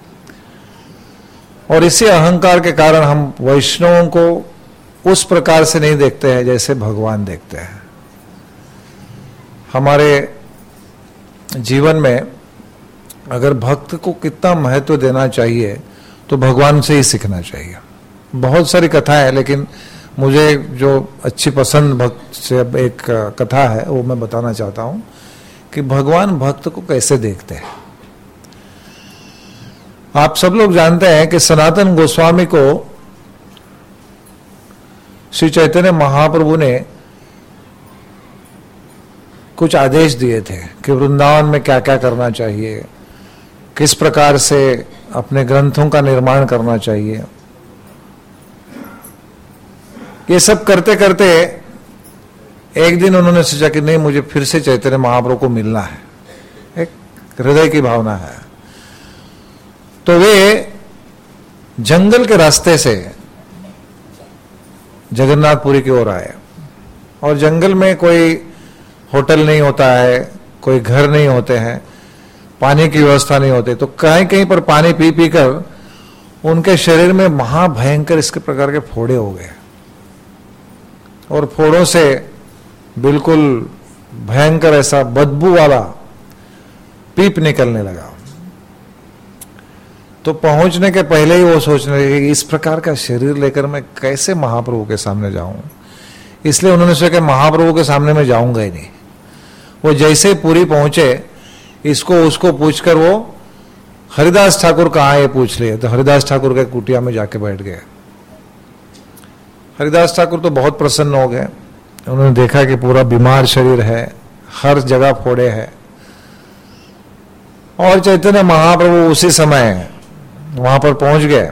और इसी अहंकार के कारण हम वैष्णवों को उस प्रकार से नहीं देखते हैं जैसे भगवान देखते हैं। हमारे जीवन में अगर भक्त को कितना महत्व देना चाहिए तो भगवान से ही सीखना चाहिए। बहुत सारी कथा है, लेकिन मुझे जो अच्छी पसंद भक्त से एक कथा है वो मैं बताना चाहता हूं कि भगवान भक्त को कैसे देखते हैं। आप सब लोग जानते हैं कि सनातन गोस्वामी को श्री चैतन्य महाप्रभु ने कुछ आदेश दिए थे कि वृंदावन में क्या क्या करना चाहिए, किस प्रकार से अपने ग्रंथों का निर्माण करना चाहिए। ये सब करते करते एक दिन उन्होंने सोचा कि नहीं, मुझे फिर से चैतन्य महाप्रभु को मिलना है, एक हृदय की भावना है। तो वे जंगल के रास्ते से जगन्नाथपुरी की ओर आए, और जंगल में कोई होटल नहीं होता है, कोई घर नहीं होते हैं, पानी की व्यवस्था नहीं होती, तो कहीं कहीं पर पानी पी पी कर उनके शरीर में महाभयंकर इसके प्रकार के फोड़े हो गए और फोड़ों से बिल्कुल भयंकर ऐसा बदबू वाला पीप निकलने लगा। तो पहुंचने के पहले ही वो सोचने लगे कि इस प्रकार का शरीर लेकर मैं कैसे महाप्रभु के सामने जाऊं। इसलिए उन्होंने सोचा कि महाप्रभु के सामने मैं जाऊंगा ही नहीं। वो जैसे पुरी पहुंचे, इसको उसको पूछकर वो हरिदास ठाकुर कहाँ है पूछ लिए, तो हरिदास ठाकुर के कुटिया में जाके बैठ गए। हरिदास ठाकुर तो बहुत प्रसन्न हो गए। उन्होंने देखा कि पूरा बीमार शरीर है, हर जगह फोड़े हैं, और चैतन्य महाप्रभु उसी समय वहां पर पहुंच गए।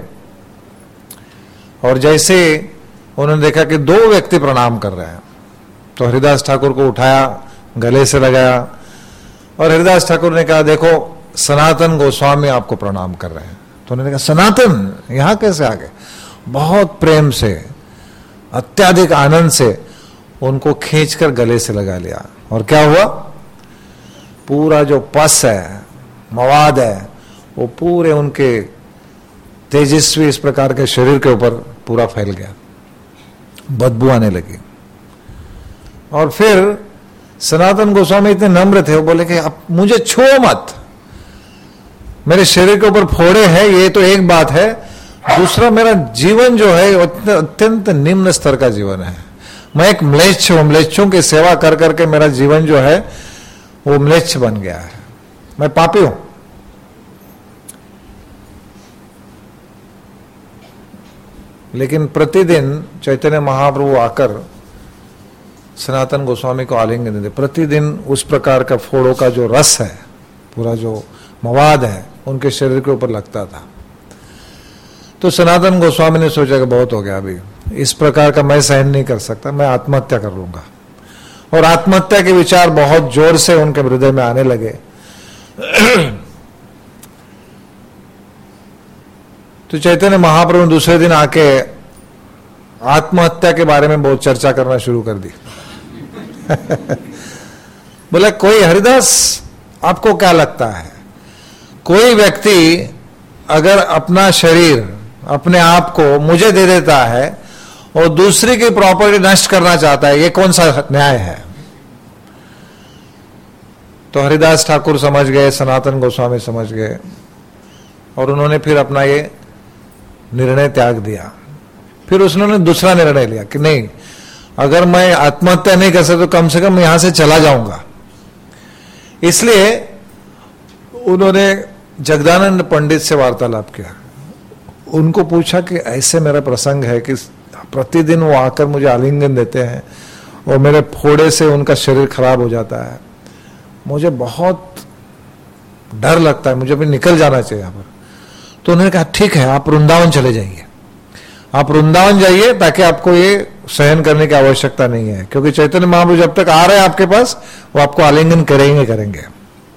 और जैसे उन्होंने देखा कि दो व्यक्ति प्रणाम कर रहे हैं, तो हरिदास ठाकुर को उठाया, गले से लगाया, और हरिदास ठाकुर ने कहा, देखो सनातन गोस्वामी आपको प्रणाम कर रहे हैं। तो उन्होंने कहा, सनातन यहां कैसे आ गए? बहुत प्रेम से, अत्याधिक आनंद से उनको खींचकर गले से लगा लिया। और क्या हुआ? पूरा जो पस है, मवाद है, वो पूरे उनके तेजस्वी इस प्रकार के शरीर के ऊपर पूरा फैल गया, बदबू आने लगी। और फिर सनातन गोस्वामी इतने नम्र थे, वो बोले कि आप मुझे छुओ मत, मेरे शरीर के ऊपर फोड़े हैं, ये तो एक बात है, दूसरा मेरा जीवन जो है अत्यंत निम्न स्तर का जीवन है। मैं एक म्लेच्छ हूं, म्लेच्छों की सेवा कर करके मेरा जीवन जो है वो म्लेच्छ बन गया है, मैं पापी हूं। लेकिन प्रतिदिन चैतन्य महाप्रभु आकर सनातन गोस्वामी को आलिंगन देते, प्रतिदिन उस प्रकार का फोड़ों का जो रस है, पूरा जो मवाद है, उनके शरीर के ऊपर लगता था। तो सनातन गोस्वामी ने सोचा कि बहुत हो गया, अभी इस प्रकार का मैं सहन नहीं कर सकता, मैं आत्महत्या कर लूंगा। और आत्महत्या के विचार बहुत जोर से उनके हृदय में आने लगे। तो चैतन्य महाप्रभु दूसरे दिन आके आत्महत्या के बारे में बहुत चर्चा करना शुरू कर दी। बोले, कोई हरिदास आपको क्या लगता है, कोई व्यक्ति अगर अपना शरीर, अपने आप को मुझे दे देता है और दूसरी की प्रॉपर्टी नष्ट करना चाहता है, ये कौन सा न्याय है? तो हरिदास ठाकुर समझ गए, सनातन गोस्वामी समझ गए, और उन्होंने फिर अपना ये निर्णय त्याग दिया। फिर उन्होंने दूसरा निर्णय लिया कि नहीं, अगर मैं आत्महत्या नहीं कर सकता तो कम से कम मैं यहां से चला जाऊंगा। इसलिए उन्होंने जगदानंद पंडित से वार्तालाप किया, उनको पूछा कि ऐसे मेरा प्रसंग है कि प्रतिदिन वो आकर मुझे आलिंगन देते हैं और मेरे फोड़े से उनका शरीर खराब हो जाता है, मुझे बहुत डर लगता है, मुझे भी निकल जाना चाहिए यहाँ पर। तो उन्होंने कहा, ठीक है, आप वृंदावन चले जाइए, आप वृंदावन जाइए, ताकि आपको ये सहन करने की आवश्यकता नहीं है, क्योंकि चैतन्य महाप्रभु जब तक आ रहे हैं आपके पास, वो आपको आलिंगन करेंगे करेंगे।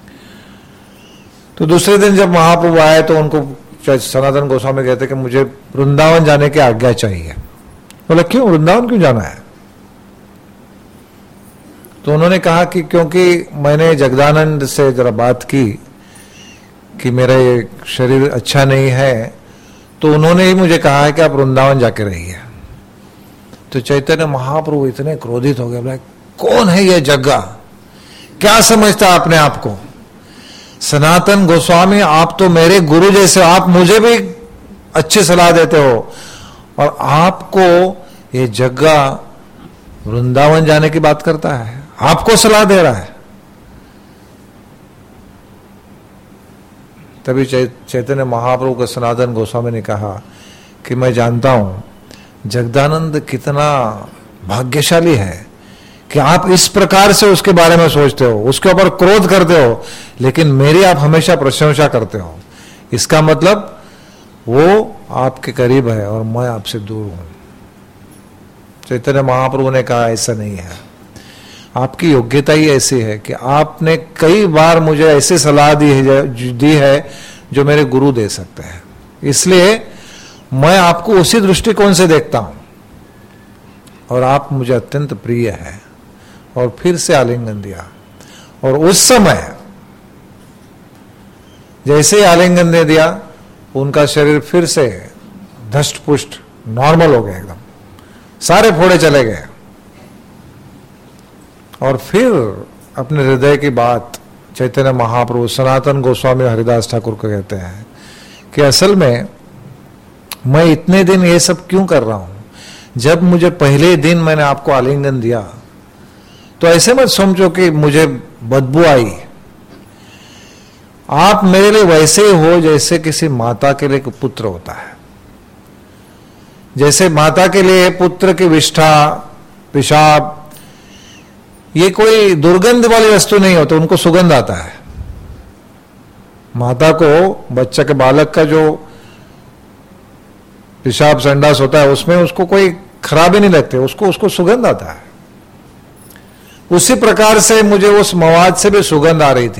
तो दूसरे दिन जब महाप्रभु आए तो उनको सनातन गोस्वामी कहते कि मुझे वृंदावन जाने की आज्ञा चाहिए। बोला, क्यों, वृंदावन क्यों जाना है? तो उन्होंने कहा कि क्योंकि मैंने जगदानंद से जरा बात की कि मेरा ये शरीर अच्छा नहीं है, तो उन्होंने ही मुझे कहा है कि आप वृंदावन जाके रहिए। तो चैतन्य महाप्रभु इतने क्रोधित हो गए, बोले, कौन है ये जग्गा, क्या समझता है अपने आप को? सनातन गोस्वामी, आप तो मेरे गुरु जैसे, आप मुझे भी अच्छी सलाह देते हो, और आपको ये जग्गा वृंदावन जाने की बात करता है, आपको सलाह दे रहा है। तभी चैतन्य महाप्रभु को सनातन गोस्वामी ने कहा कि मैं जानता हूं जगदानंद कितना भाग्यशाली है कि आप इस प्रकार से उसके बारे में सोचते हो, उसके ऊपर क्रोध करते हो, लेकिन मेरी आप हमेशा प्रशंसा करते हो। इसका मतलब वो आपके करीब है और मैं आपसे दूर हूं। चैतन्य महाप्रभु ने कहा, ऐसा नहीं है, आपकी योग्यता ही ऐसी है कि आपने कई बार मुझे ऐसी सलाह दी है दी है जो मेरे गुरु दे सकते हैं, इसलिए मैं आपको उसी दृष्टिकोण से देखता हूं और आप मुझे अत्यंत प्रिय है। और फिर से आलिंगन दिया, और उस समय जैसे ही आलिंगन दे दिया, उनका शरीर फिर से धष्ट पुष्ट नॉर्मल हो गया, एकदम सारे फोड़े चले गए। और फिर अपने हृदय की बात चैतन्य महाप्रभु सनातन गोस्वामी हरिदास ठाकुर को कहते हैं कि असल में मैं इतने दिन ये सब क्यों कर रहा हूं? जब मुझे पहले दिन मैंने आपको आलिंगन दिया तो ऐसे मत समझो कि मुझे बदबू आई। आप मेरे लिए वैसे ही हो जैसे किसी माता के लिए पुत्र होता है। जैसे माता के लिए पुत्र की विष्ठा, पेशाब, ये कोई दुर्गंध वाली वस्तु नहीं होती, उनको सुगंध आता है। माता को बच्चा के बालक का जो पेशाब संडास होता है उसमें उसको कोई खराबी नहीं लगती, उसको उसको सुगंध आता है। उसी प्रकार से मुझे उस मवाद से भी सुगंध आ रही थी।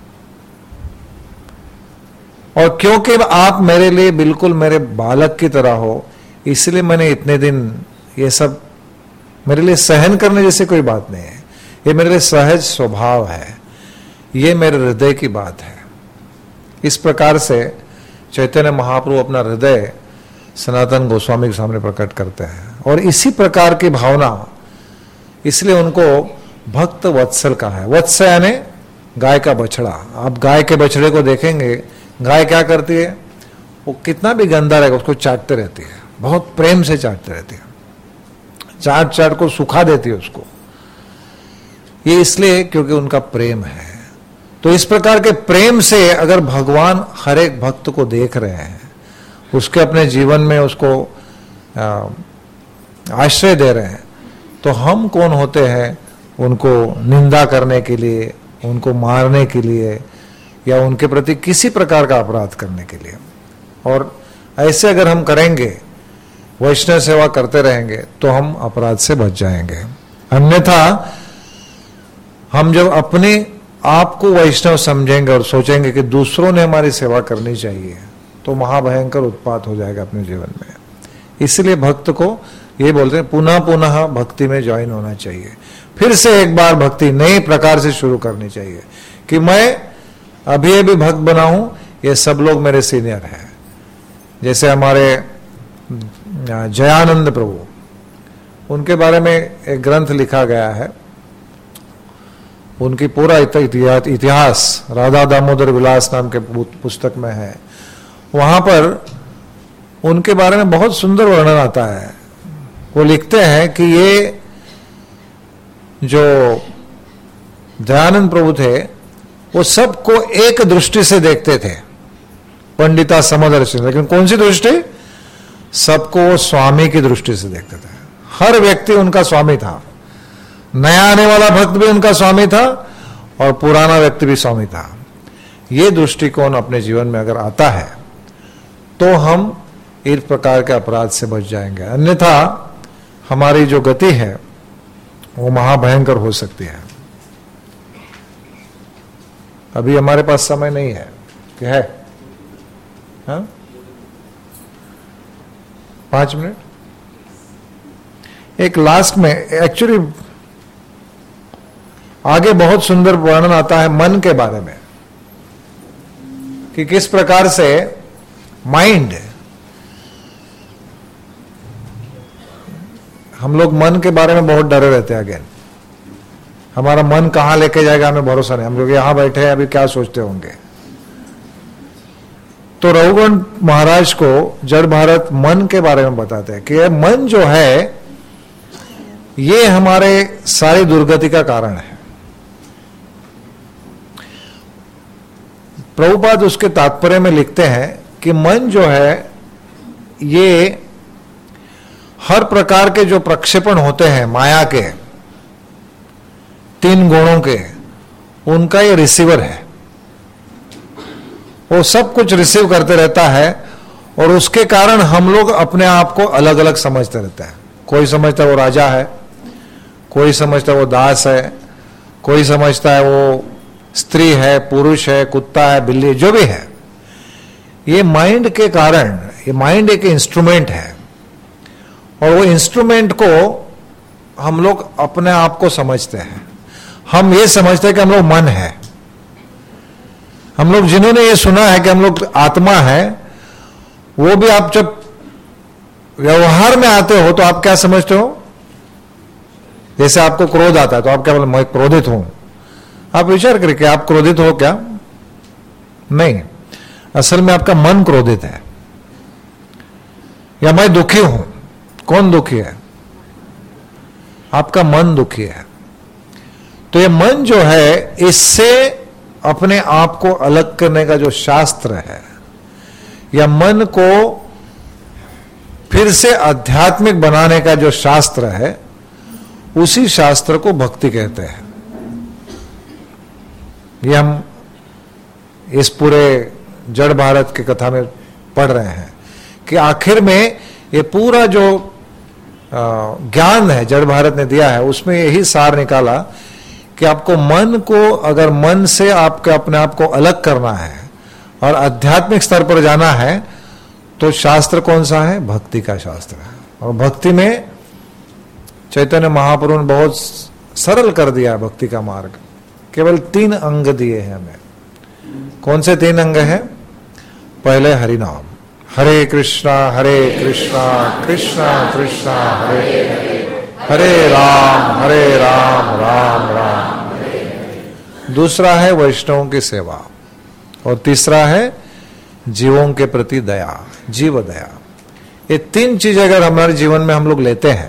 और क्योंकि आप मेरे लिए बिल्कुल मेरे बालक की तरह हो, इसलिए मैंने इतने दिन ये सब, मेरे लिए सहन करने जैसी कोई बात नहीं है, ये मेरे लिए सहज स्वभाव है, ये मेरे हृदय की बात है। इस प्रकार से चैतन्य महाप्रभु अपना हृदय सनातन गोस्वामी के सामने प्रकट करते हैं। और इसी प्रकार की भावना, इसलिए उनको भक्त वत्सल कहा है। वत्स यानी गाय का बछड़ा। आप गाय के बछड़े को देखेंगे, गाय क्या करती है? वो कितना भी गंदा रहेगा उसको चाटते रहती है, बहुत प्रेम से चाटते रहती है, चाट चाट को सुखा देती है उसको। ये इसलिए क्योंकि उनका प्रेम है। तो इस प्रकार के प्रेम से अगर भगवान हर एक भक्त को देख रहे हैं, उसके अपने जीवन में उसको आश्रय दे रहे हैं, तो हम कौन होते हैं उनको निंदा करने के लिए, उनको मारने के लिए, या उनके प्रति किसी प्रकार का अपराध करने के लिए। और ऐसे अगर हम करेंगे, वैष्णव सेवा करते रहेंगे, तो हम अपराध से बच जाएंगे। अन्यथा हम जब अपने आप को वैष्णव समझेंगे और सोचेंगे कि दूसरों ने हमारी सेवा करनी चाहिए, तो महाभयंकर उत्पात हो जाएगा अपने जीवन में। इसलिए भक्त को ये बोलते हैं पुनः पुनः भक्ति में ज्वाइन होना चाहिए, फिर से एक बार भक्ति नए प्रकार से शुरू करनी चाहिए कि मैं अभी अभी भक्त बना हूं, ये सब लोग मेरे सीनियर हैं। जैसे हमारे जयानंद प्रभु, उनके बारे में एक ग्रंथ लिखा गया है, उनकी पूरा इतिहास राधा दामोदर विलास नाम के पुस्तक में है। वहां पर उनके बारे में बहुत सुंदर वर्णन आता है। वो लिखते हैं कि ये जो दयानंद प्रभु थे, वो सबको एक दृष्टि से देखते थे, पंडिता समदर्शी। लेकिन कौन सी दृष्टि? सबको वो स्वामी की दृष्टि से देखते थे। हर व्यक्ति उनका स्वामी था। नया आने वाला भक्त भी उनका स्वामी था और पुराना व्यक्ति भी स्वामी था। ये दृष्टिकोण अपने जीवन में अगर आता है तो हम इस प्रकार के अपराध से बच जाएंगे। अन्यथा हमारी जो गति है वो महाभयंकर हो सकती है। अभी हमारे पास समय नहीं है कि है? हाँ? पांच मिनट। एक लास्ट में एक्चुअली आगे बहुत सुंदर वर्णन आता है मन के बारे में, कि किस प्रकार से माइंड, हम लोग मन के बारे में बहुत डरे रहते हैं। अगेन हमारा मन कहां लेके जाएगा हमें भरोसा नहीं। हम लोग यहां बैठे हैं, अभी क्या सोचते होंगे। तो रघुगण महाराज को जड़ भारत मन के बारे में बताते हैं कि यह मन जो है ये हमारे सारी दुर्गति का कारण है। प्रभुपाद उसके तात्पर्य में लिखते हैं कि मन जो है ये हर प्रकार के जो प्रक्षेपण होते हैं माया के, तीन गुणों के, उनका ये रिसीवर है। वो सब कुछ रिसीव करते रहता है और उसके कारण हम लोग अपने आप को अलग अलग समझते रहते हैं। कोई समझता है वो राजा है, कोई समझता है वो दास है, कोई समझता है वो स्त्री है, पुरुष है, कुत्ता है, बिल्ली, जो भी है। ये माइंड के कारण, ये माइंड एक इंस्ट्रूमेंट है और वो इंस्ट्रूमेंट को हम लोग अपने आप को समझते हैं। हम ये समझते हैं कि हम लोग मन है। हम लोग जिन्होंने ये सुना है कि हम लोग आत्मा है, वो भी आप जब व्यवहार में आते हो तो आप क्या समझते हो? जैसे आपको क्रोध आता है तो आप क्या बोले, मैं क्रोधित हूं। आप विचार करें कि आप क्रोधित हो क्या? नहीं, असल में आपका मन क्रोधित है। या मैं दुखी हूं, कौन दुखी है? आपका मन दुखी है। तो ये मन जो है, इससे अपने आप को अलग करने का जो शास्त्र है, या मन को फिर से आध्यात्मिक बनाने का जो शास्त्र है, उसी शास्त्र को भक्ति कहते हैं। ये हम इस पूरे जड़ भारत की कथा में पढ़ रहे हैं कि आखिर में ये पूरा जो ज्ञान है जड़ भारत ने दिया है, उसमें यही सार निकाला कि आपको मन को, अगर मन से आपको अपने आप को अलग करना है और आध्यात्मिक स्तर पर जाना है, तो शास्त्र कौन सा है? भक्ति का शास्त्र है। और भक्ति में चैतन्य महाप्रभु ने बहुत सरल कर दिया भक्ति का मार्ग। केवल तीन अंग दिए हैं हमें। कौन से तीन अंग हैं? पहले हरि नाम, हरे कृष्णा हरे कृष्णा कृष्णा कृष्णा हरे हरे राम हरे राम राम राम। दूसरा है वैष्णवों की सेवा, और तीसरा है जीवों के प्रति दया, जीव दया। ये तीन चीजें अगर हमारे जीवन में हम लोग लेते हैं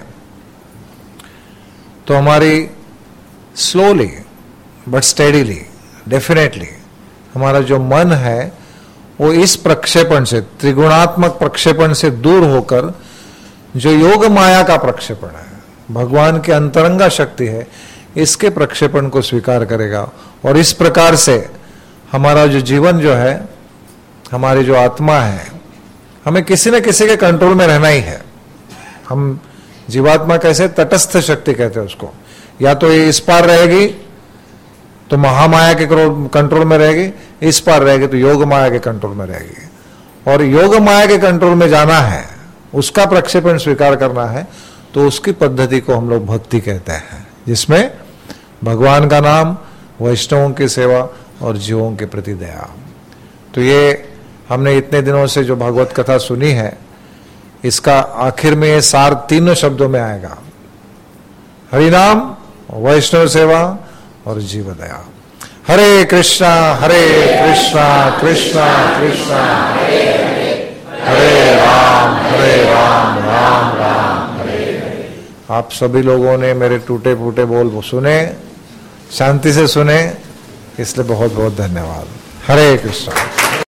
तो हमारी स्लोली बट स्टेडीली, डेफिनेटली हमारा जो मन है वो इस प्रक्षेपण से, त्रिगुणात्मक प्रक्षेपण से दूर होकर जो योग माया का प्रक्षेपण है, भगवान की अंतरंगा शक्ति है, इसके प्रक्षेपण को स्वीकार करेगा। और इस प्रकार से हमारा जो जीवन जो है, हमारी जो आत्मा है, हमें किसी न किसी के कंट्रोल में रहना ही है। हम जीवात्मा कैसे, तटस्थ शक्ति कहते हैं उसको। या तो ये इस पार रहेगी तो महामाया के कंट्रोल में रहेगी, इस पार रहेगी तो योग माया के कंट्रोल में रहेगी। और योग माया के कंट्रोल में जाना है, उसका प्रक्षेपण स्वीकार करना है, तो उसकी पद्धति को हम लोग भक्ति कहते हैं, जिसमें भगवान का नाम, वैष्णवों की सेवा और जीवों के प्रति दया। तो ये हमने इतने दिनों से जो भागवत कथा सुनी है, इसका आखिर में ये सार तीनों शब्दों में आएगा, हरि नाम, वैष्णव सेवा और जीव दया। हरे कृष्णा हरे कृष्णा कृष्णा कृष्णा हरे हरे राम हरे राम राम राम हरे हरे। आप सभी लोगों ने मेरे टूटे फूटे बोल सुने, शांति से सुने, इसलिए बहुत बहुत धन्यवाद। हरे कृष्णा।